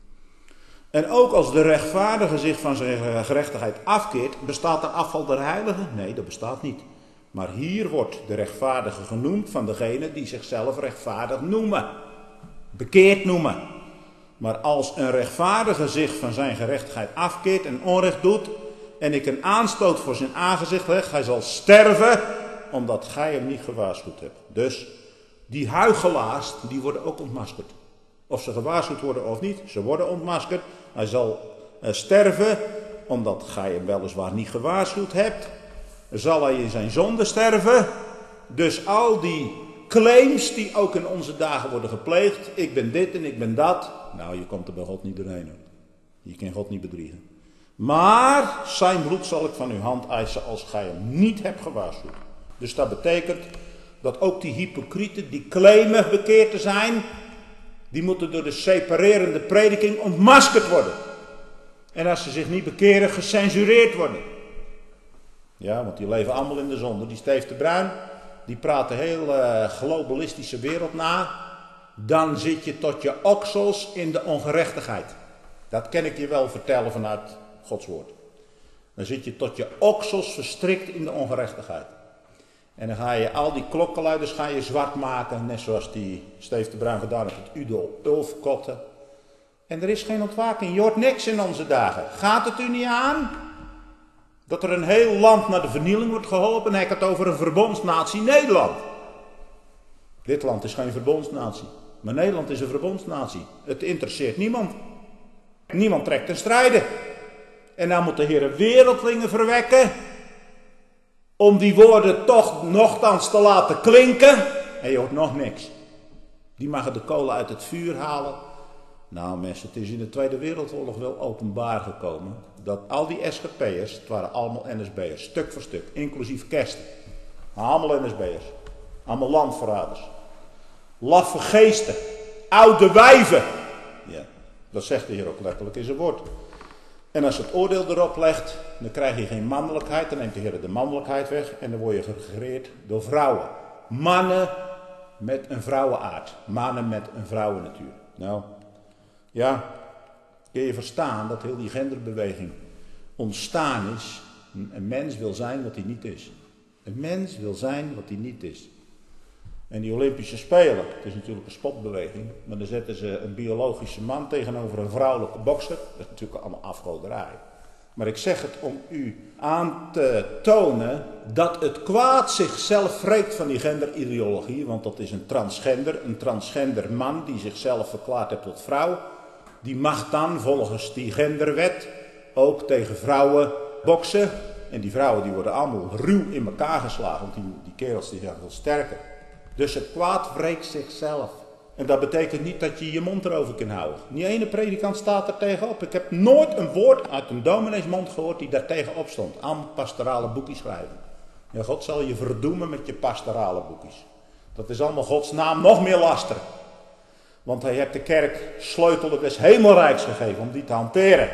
En ook als de rechtvaardige zich van zijn gerechtigheid afkeert, bestaat er afval der heiligen? Nee, dat bestaat niet. Maar hier wordt de rechtvaardige genoemd van degene die zichzelf rechtvaardig noemen. Bekeerd noemen. Maar als een rechtvaardige zich van zijn gerechtigheid afkeert en onrecht doet, en ik een aanstoot voor zijn aangezicht leg, hij zal sterven, omdat gij hem niet gewaarschuwd hebt. Dus die huichelaars, die worden ook ontmaskerd. Of ze gewaarschuwd worden of niet, ze worden ontmaskerd. Hij zal uh, sterven, omdat gij hem weliswaar niet gewaarschuwd hebt. Zal hij in zijn zonde sterven. Dus al die claims die ook in onze dagen worden gepleegd. Ik ben dit en ik ben dat. Nou, je komt er bij God niet doorheen, hoor. Je kan God niet bedriegen. Maar zijn bloed zal ik van uw hand eisen als gij hem niet hebt gewaarschuwd. Dus dat betekent dat ook die hypocrieten die claimen bekeerd te zijn, die moeten door de separerende prediking ontmaskerd worden. En als ze zich niet bekeren, gecensureerd worden. Ja, want die leven allemaal in de zonde. Die Steef de Bruin, die praat de hele globalistische wereld na. Dan zit je tot je oksels in de ongerechtigheid. Dat kan ik je wel vertellen vanuit Gods woord. Dan zit je tot je oksels verstrikt in de ongerechtigheid. En dan ga je al die klokkenluiders ga je zwart maken. Net zoals die Steef de Bruin gedaan heeft met Udo Ulfkotte. En er is geen ontwaking. Je hoort niks in onze dagen. Gaat het u niet aan? Dat er een heel land naar de vernieling wordt geholpen. En hij heeft het over een verbondsnatie Nederland. Dit land is geen verbondsnatie. Maar Nederland is een verbondsnatie. Het interesseert niemand. Niemand trekt ten strijde. En dan moet de Heer wereldlingen verwekken. Om die woorden toch nogthans te laten klinken. En je hoort nog niks. Die mag de kolen uit het vuur halen. Nou mensen, het is in de Tweede Wereldoorlog wel openbaar gekomen. Dat al die S G P'ers, het waren allemaal N S B'ers, stuk voor stuk. Inclusief Kersten. Allemaal N S B'ers. Allemaal landverraders. Laffe geesten. Oude wijven. Ja, dat zegt de Heer ook letterlijk in zijn woord. En als het oordeel erop legt, dan krijg je geen mannelijkheid. Dan neemt de Heer de mannelijkheid weg. En dan word je geregeerd door vrouwen. Mannen met een vrouwenaard. Mannen met een vrouwennatuur. Nou, ja, kun je verstaan dat heel die genderbeweging ontstaan is. Een mens wil zijn wat hij niet is. Een mens wil zijn wat hij niet is. En die Olympische Spelen, het is natuurlijk een spotbeweging, maar dan zetten ze een biologische man tegenover een vrouwelijke bokser. Dat is natuurlijk allemaal afgoderij. Maar ik zeg het om u aan te tonen dat het kwaad zichzelf wreekt van die genderideologie. Want dat is een transgender, een transgender man die zichzelf verklaart heeft tot vrouw. Die mag dan volgens die genderwet ook tegen vrouwen boksen. En die vrouwen die worden allemaal ruw in elkaar geslagen, want die, die kerels die zijn veel sterker. Dus het kwaad wreekt zichzelf. En dat betekent niet dat je je mond erover kunt houden. Die ene predikant staat er tegenop. Ik heb nooit een woord uit een domineesmond gehoord die daar tegenop stond. Aan pastorale boekjes schrijven. Ja, God zal je verdoemen met je pastorale boekjes. Dat is allemaal Gods naam nog meer laster. Want hij heeft de kerk sleutelen des hemelrijks gegeven om die te hanteren.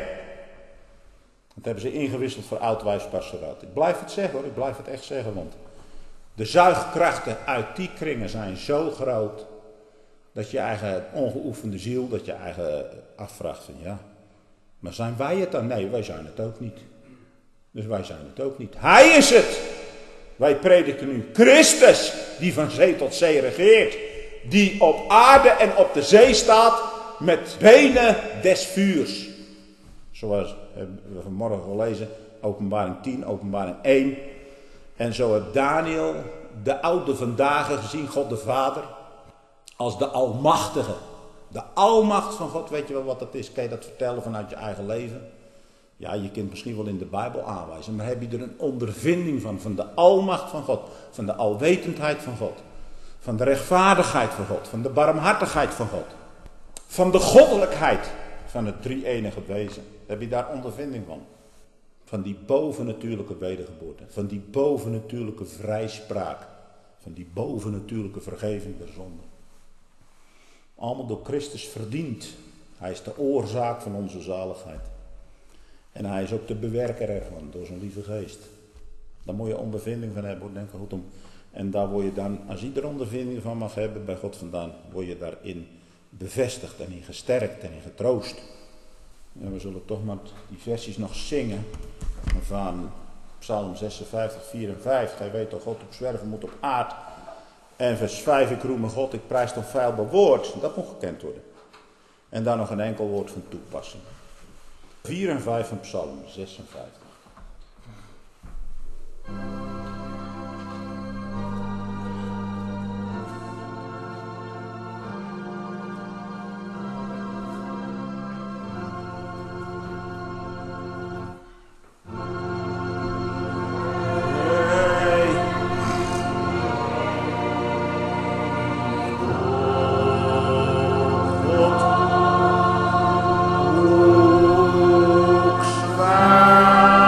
Dat hebben ze ingewisseld voor oud-wijspastoraat. Ik blijf het zeggen hoor, ik blijf het echt zeggen. Want de zuigkrachten uit die kringen zijn zo groot. Dat je eigen ongeoefende ziel, dat je eigen afvraagt van ja. Maar zijn wij het dan? Nee, wij zijn het ook niet. Dus wij zijn het ook niet. Hij is het. Wij prediken nu Christus, die van zee tot zee regeert. Die op aarde en op de zee staat met benen des vuurs. Zoals we vanmorgen gelezen, openbaring tien, openbaring één. En zo heeft Daniel de oude vandaag gezien, God de Vader, als de Almachtige. De almacht van God, weet je wel wat dat is? Kan je dat vertellen vanuit je eigen leven? Ja, je kunt misschien wel in de Bijbel aanwijzen, maar heb je er een ondervinding van, van de almacht van God, van de alwetendheid van God, van de rechtvaardigheid van God, van de barmhartigheid van God, van de goddelijkheid van het drie-enige wezen. Heb je daar ondervinding van? Van die bovennatuurlijke wedergeboorte, van die bovennatuurlijke vrijspraak, van die bovennatuurlijke vergeving der zonde. Allemaal door Christus verdiend. Hij is de oorzaak van onze zaligheid. En hij is ook de bewerker ervan, door zijn lieve geest. Daar moet je ondervinding van hebben, denk ik goed om. En daar word je dan, als je er ondervinding van mag hebben bij God vandaan, word je daarin bevestigd en in gesterkt en in getroost. En we zullen toch maar die versies nog zingen van Psalm zesenvijftig, vier en vijf. Gij weet dat God op zwerven moet op aard. En vers vijf, ik roem mijn God, ik prijs toch feilbaar woord. Dat moet gekend worden. En dan nog een enkel woord van toepassing. vier en vijf van Psalm zesenvijftig. Wow.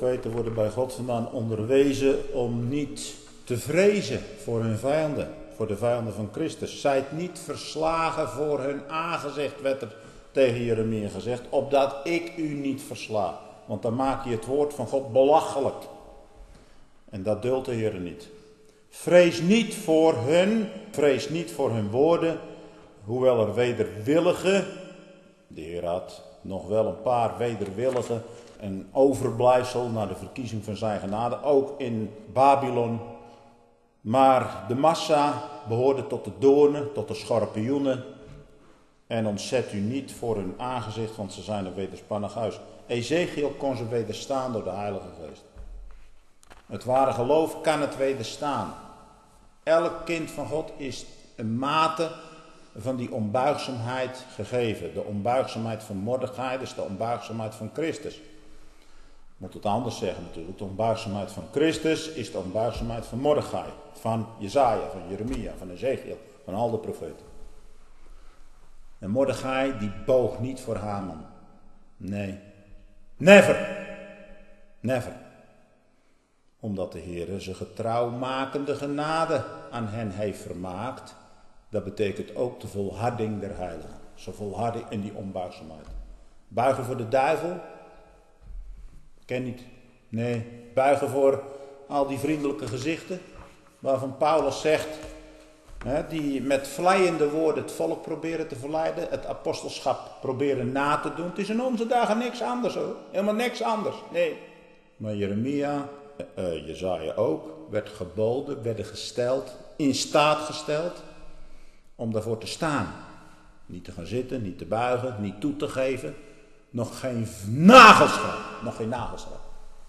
profeten worden bij God vandaan onderwezen om niet te vrezen voor hun vijanden, voor de vijanden van Christus. Zijt niet verslagen voor hun aangezicht, werd er tegen Jeremia gezegd, opdat ik u niet versla. Want dan maak je het woord van God belachelijk. En dat duldt de Heer niet. Vrees niet voor hun, vrees niet voor hun woorden, hoewel er wederwilligen, de Heer had nog wel een paar wederwilligen, een overblijfsel naar de verkiezing van zijn genade, ook in Babylon. Maar de massa behoorde tot de doornen, tot de schorpioenen. En ontzet u niet voor hun aangezicht, want ze zijn een wederspannig huis. Ezekiel kon ze wederstaan door de Heilige Geest. Het ware geloof kan het wederstaan. Elk kind van God is een mate van die onbuigzaamheid gegeven. De onbuigzaamheid van Mordechai, dus de onbuigzaamheid van Christus. Ik moet het anders zeggen natuurlijk. De onbuigzaamheid van Christus is de onbuigzaamheid van Mordechai. Van Jesaja, van Jeremia, van Ezekiel, van al de profeten. En Mordechai die boog niet voor Haman. Nee. Never. Never. Omdat de Heer zijn getrouwmakende genade aan hen heeft vermaakt. Dat betekent ook de volharding der heiligen. Zijn volharding in die onbuigzaamheid. Buigen voor de duivel? Ken niet. Nee. Buigen voor al die vriendelijke gezichten. Waarvan Paulus zegt, hè, die met vleiende woorden het volk proberen te verleiden. Het apostelschap proberen na te doen. Het is in onze dagen niks anders hoor. Helemaal niks anders. Nee. Maar Jeremia, uh, Jesaja ook, werd geboden, werden gesteld, in staat gesteld om daarvoor te staan. Niet te gaan zitten, niet te buigen, niet toe te geven. Nog geen nagelstrap. Nog geen nagelstrap.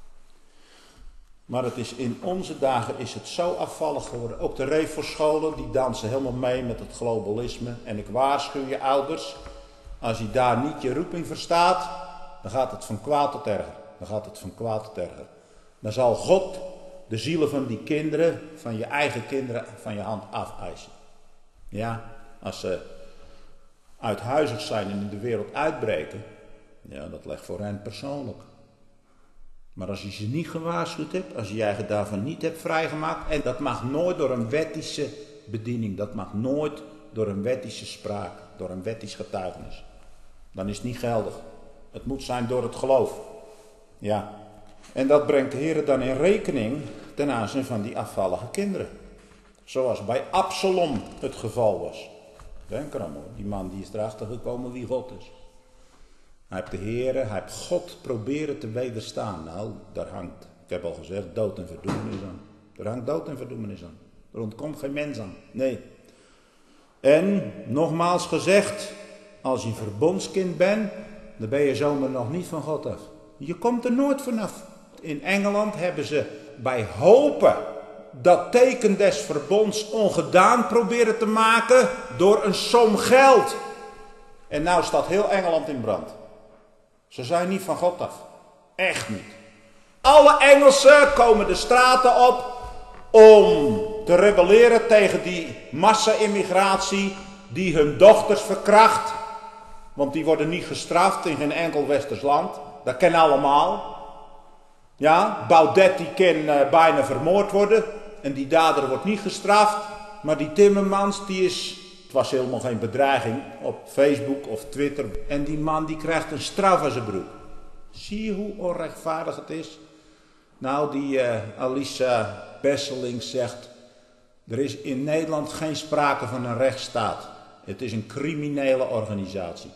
Maar het is in onze dagen is het zo afvallig geworden. Ook de Refoscholen die dansen helemaal mee met het globalisme. En ik waarschuw je ouders, als je daar niet je roeping verstaat, dan gaat het van kwaad tot erger. Dan gaat het van kwaad tot erger. Dan zal God de zielen van die kinderen, van je eigen kinderen, van je hand afeisen. Ja, als ze uithuizig zijn en in de wereld uitbreken, ja, dat ligt voor hen persoonlijk. Maar als je ze niet gewaarschuwd hebt, als je je eigen daarvan niet hebt vrijgemaakt, en dat mag nooit door een wettische bediening, dat mag nooit door een wettische spraak, door een wettisch getuigenis. Dan is het niet geldig. Het moet zijn door het geloof. Ja. En dat brengt de Heer dan in rekening ten aanzien van die afvallige kinderen. Zoals bij Absalom het geval was. Denk eraan hoor, die man die is erachter gekomen wie God is. Hij heeft de Heer, hij heeft God proberen te wederstaan. Nou, daar hangt, ik heb al gezegd, dood en verdoemenis aan. Er hangt dood en verdoemenis aan. Er ontkomt geen mens aan. Nee. En, nogmaals gezegd, als je een verbondskind bent, dan ben je zomaar nog niet van God af. Je komt er nooit vanaf. In Engeland hebben ze bij hopen dat teken des verbonds ongedaan proberen te maken door een som geld. En nou staat heel Engeland in brand. Ze zijn niet van God af. Echt niet. Alle Engelsen komen de straten op om te rebelleren tegen die massa-immigratie die hun dochters verkracht. Want die worden niet gestraft in geen enkel westers land. Dat kennen allemaal. Ja, Baudet die kan uh, bijna vermoord worden. En die dader wordt niet gestraft. Maar die Timmermans die is... Het was helemaal geen bedreiging op Facebook of Twitter. En die man die krijgt een straf aan zijn broek. Zie je hoe onrechtvaardig het is? Nou, die uh, Alisa Besseling zegt... Er is in Nederland geen sprake van een rechtsstaat. Het is een criminele organisatie.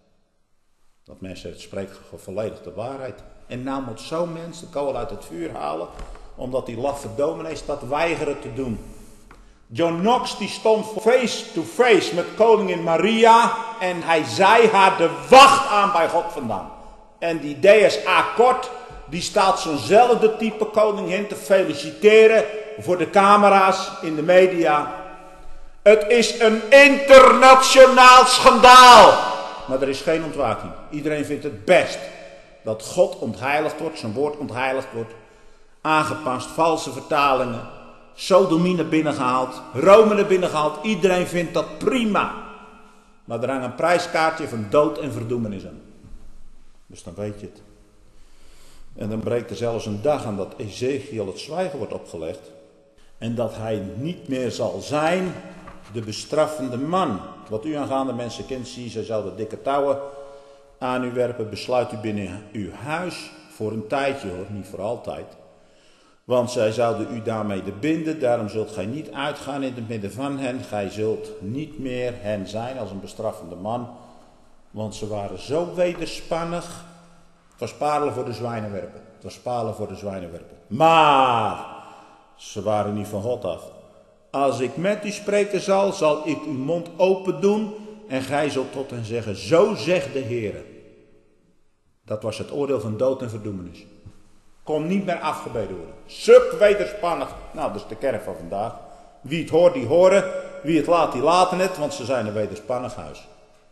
Dat mensen, het spreekt volledig de waarheid. En nou moet zo'n mens de kool uit het vuur halen... omdat die laffe dominees dat weigeren te doen. John Knox die stond face to face met koningin Maria en hij zei haar de wacht aan bij God vandaan. En die D S A Kort, die staat zo'nzelfde type koningin te feliciteren voor de camera's in de media. Het is een internationaal schandaal. Maar er is geen ontwaking. Iedereen vindt het best dat God ontheiligd wordt, zijn woord ontheiligd wordt, aangepast, valse vertalingen. Sodomie naar binnen gehaald, Rome naar binnen gehaald. Iedereen vindt dat prima. Maar er hangt een prijskaartje van dood en verdoemenis aan. Dus dan weet je het. En dan breekt er zelfs een dag aan dat Ezekiel het zwijgen wordt opgelegd. En dat hij niet meer zal zijn de bestraffende man. Wat u aangaande mensen kent, zie, zij zal de dikke touwen aan u werpen. Besluit u binnen uw huis voor een tijdje hoor, niet voor altijd. Want zij zouden u daarmee de binden, daarom zult gij niet uitgaan in het midden van hen. Gij zult niet meer hen zijn als een bestraffende man. Want ze waren zo wederspannig. Het was palen voor de zwijnenwerpen. Het was palen voor de zwijnenwerpen. Maar ze waren niet van God af. Als ik met u spreken zal, zal ik uw mond open doen. En gij zult tot hen zeggen, zo zegt de Heer. Dat was het oordeel van dood en verdoemenis. Kon niet meer afgebeden worden. Suk wederspannig. Nou, dat is de kerk van vandaag. Wie het hoort, die horen. Wie het laat, die laten het. Want ze zijn een wederspannig huis.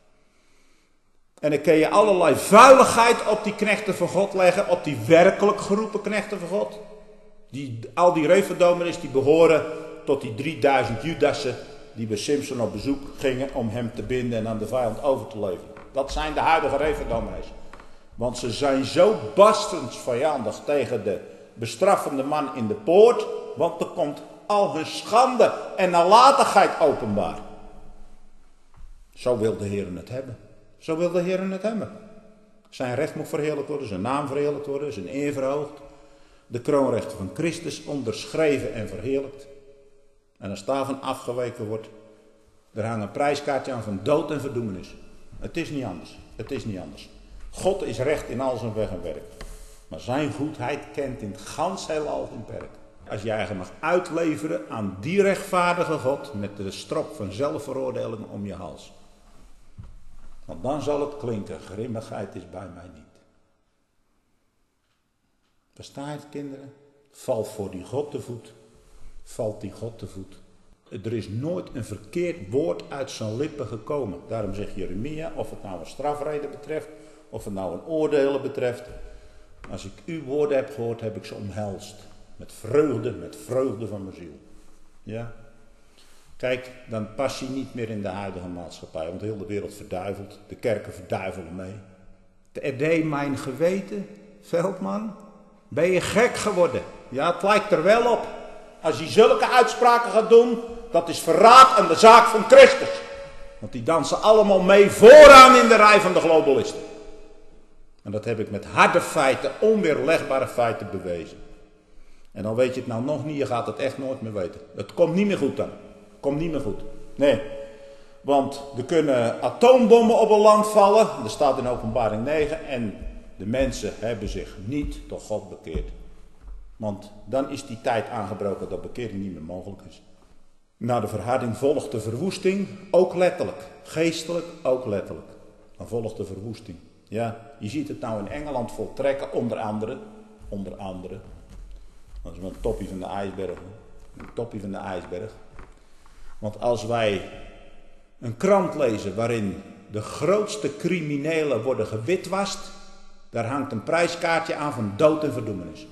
En dan kun je allerlei vuiligheid op die knechten van God leggen. Op die werkelijk geroepen knechten van God. Die, al die reverdominees die behoren tot die drieduizend Judassen. Die bij Simson op bezoek gingen om hem te binden en aan de vijand over te leveren. Dat zijn de huidige reverdominees. Want ze zijn zo barstens vijandig tegen de bestraffende man in de poort. Want er komt al hun schande en nalatigheid openbaar. Zo wil de Heer het hebben. Zo wil de Heer het hebben. Zijn recht moet verheerlijkt worden, zijn naam verheerlijkt worden, zijn eer verhoogd. De kroonrechten van Christus onderschreven en verheerlijkt. En als daarvan afgeweken wordt, er hangt een prijskaartje aan van dood en verdoemenis. Het is niet anders. Het is niet anders. God is recht in al zijn weg en werk. Maar zijn goedheid kent in het gans heelal geen perk. Als jij je mag uitleveren aan die rechtvaardige God met de strop van zelfveroordeling om je hals. Want dan zal het klinken, grimmigheid is bij mij niet. Versta je het, kinderen? Valt voor die God te voet, valt die God te voet. Er is nooit een verkeerd woord uit zijn lippen gekomen. Daarom zegt Jeremia, of het nou een strafreden betreft, of het nou een oordelen betreft. Als ik uw woorden heb gehoord, heb ik ze omhelst. Met vreugde, met vreugde van mijn ziel. Ja? Kijk, dan pas je niet meer in de huidige maatschappij. Want heel de wereld verduivelt. De kerken verduivelen mee. Er deed mijn geweten, Veldman, ben je gek geworden? Ja, het lijkt er wel op. Als je zulke uitspraken gaat doen, dat is verraad aan de zaak van Christus. Want die dansen allemaal mee vooraan in de rij van de globalisten. En dat heb ik met harde feiten, onweerlegbare feiten bewezen. En dan weet je het nou nog niet, je gaat het echt nooit meer weten. Het komt niet meer goed dan. Het komt niet meer goed. Nee. Want er kunnen atoombommen op een land vallen. Dat staat in Openbaring negen. En de mensen hebben zich niet tot God bekeerd. Want dan is die tijd aangebroken dat bekering niet meer mogelijk is. Na de verharding volgt de verwoesting, ook letterlijk. Geestelijk, ook letterlijk. Dan volgt de verwoesting. Ja, je ziet het nou in Engeland voltrekken, onder andere. Onder andere. Dat is maar een topje van de ijsberg. Een topje van de ijsberg. Want als wij een krant lezen waarin de grootste criminelen worden gewitwast, daar hangt een prijskaartje aan van dood en verdoemenis.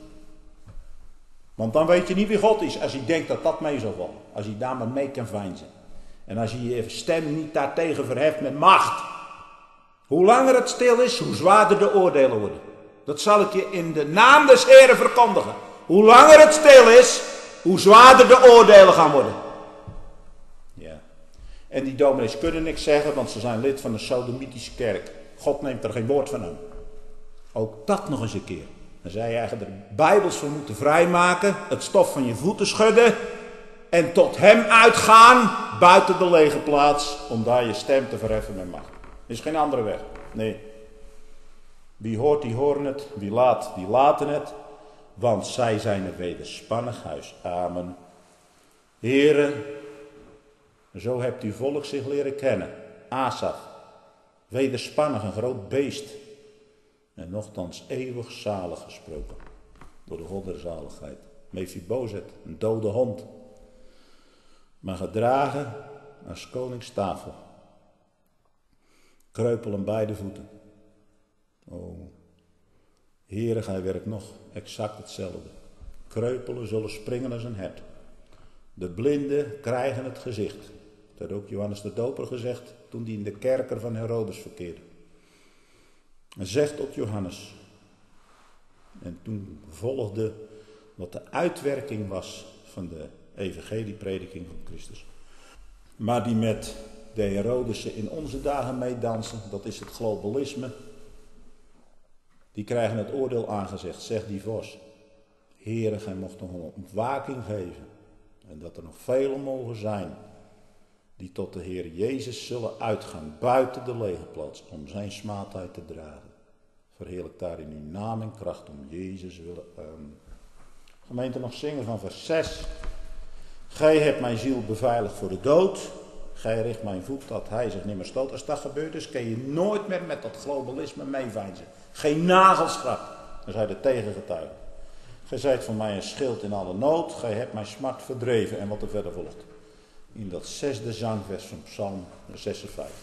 Want dan weet je niet wie God is als je denkt dat dat mee zal vallen. Als je daar maar mee kan veinzen. En als je je stem niet daartegen verheft met macht. Hoe langer het stil is, hoe zwaarder de oordelen worden. Dat zal ik je in de naam des Heren verkondigen. Hoe langer het stil is, hoe zwaarder de oordelen gaan worden. Ja. En die dominees kunnen niks zeggen, want ze zijn lid van de Sodomitische kerk. God neemt er geen woord van aan. Ook dat nog eens een keer. Dan zou je eigenlijk er bijbels voor moeten vrijmaken, het stof van je voeten schudden en tot hem uitgaan buiten de lege plaats om daar je stem te verheffen met macht. Er is geen andere weg. Nee. Wie hoort, die horen het. Wie laat, die laten het. Want zij zijn een wederspannig huis. Amen. Heren, zo hebt uw volk zich leren kennen. Asaf, wederspannig, een groot beest. En nochtans eeuwig zalig gesproken. Door de God der zaligheid. Mephibozet, een dode hond. Maar gedragen als koningstafel. Kreupel aan beide voeten. Oh, Heere, gij werkt nog exact hetzelfde. Kreupelen zullen springen als een hert. De blinden krijgen het gezicht. Dat had ook Johannes de Doper gezegd toen hij in de kerker van Herodes verkeerde. En zegt tot Johannes: En toen volgde wat de uitwerking was van de evangelieprediking van Christus. Maar die met de Herodesen in onze dagen meedansen, dat is het globalisme. Die krijgen het oordeel aangezegd, zegt die vos. Heere, gij mocht nog een ontwaking geven. En dat er nog velen mogen zijn die tot de Heer Jezus zullen uitgaan buiten de legerplaats om zijn smaadheid te dragen. Verheerlijk daar in uw naam en kracht om Jezus willen. Um, gemeente nog zingen van vers zes. Gij hebt mijn ziel beveiligd voor de dood. Gij richt mijn voet dat hij zich niet meer stoot. Als dat gebeurt is, kun je nooit meer met dat globalisme meeveinzen. Geen nagelschrap. Dan zijn de tegengetuigen. Gij zijt voor mij een schild in alle nood. Gij hebt mijn smart verdreven. En wat er verder volgt. In dat zesde zangvers van Psalm zesenvijftig.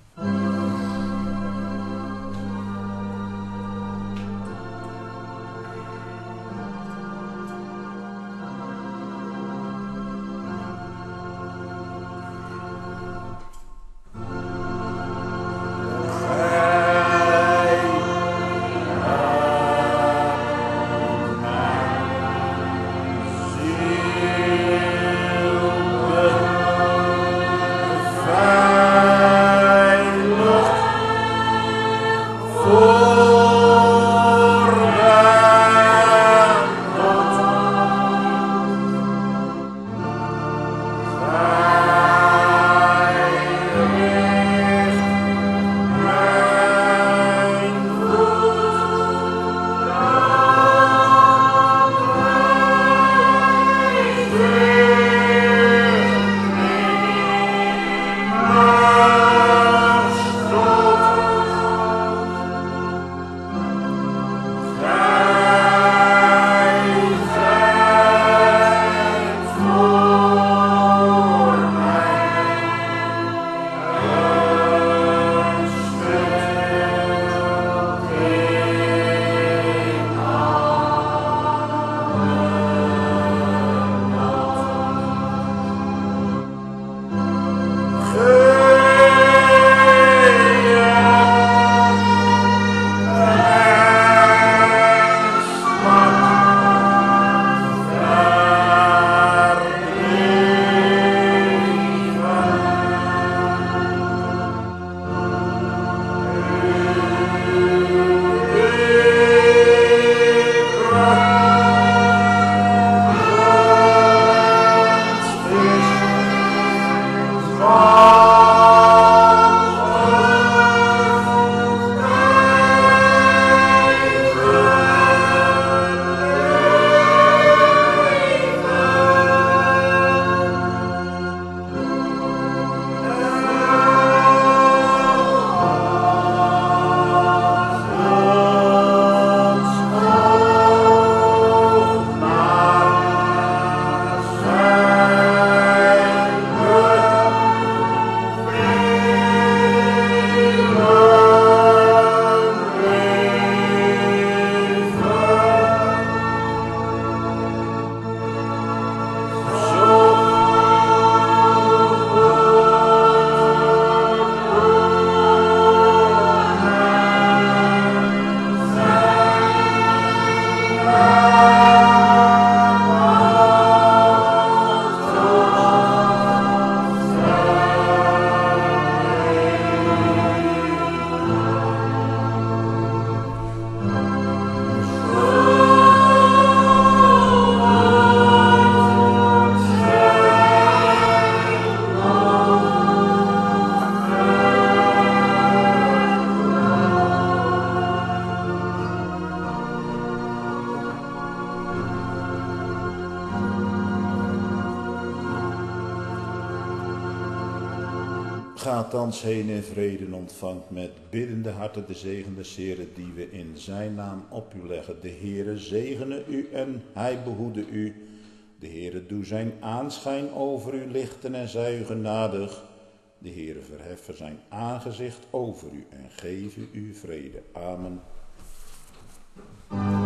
Gaat thans heen in vrede en ontvangt met biddende harten de zegen des Heeren die we in zijn naam op u leggen. De Heere zegene u en hij behoede u. De Heere doe zijn aanschijn over u lichten en zij u genadig. De Heere verheffen zijn aangezicht over u en geven u vrede. Amen.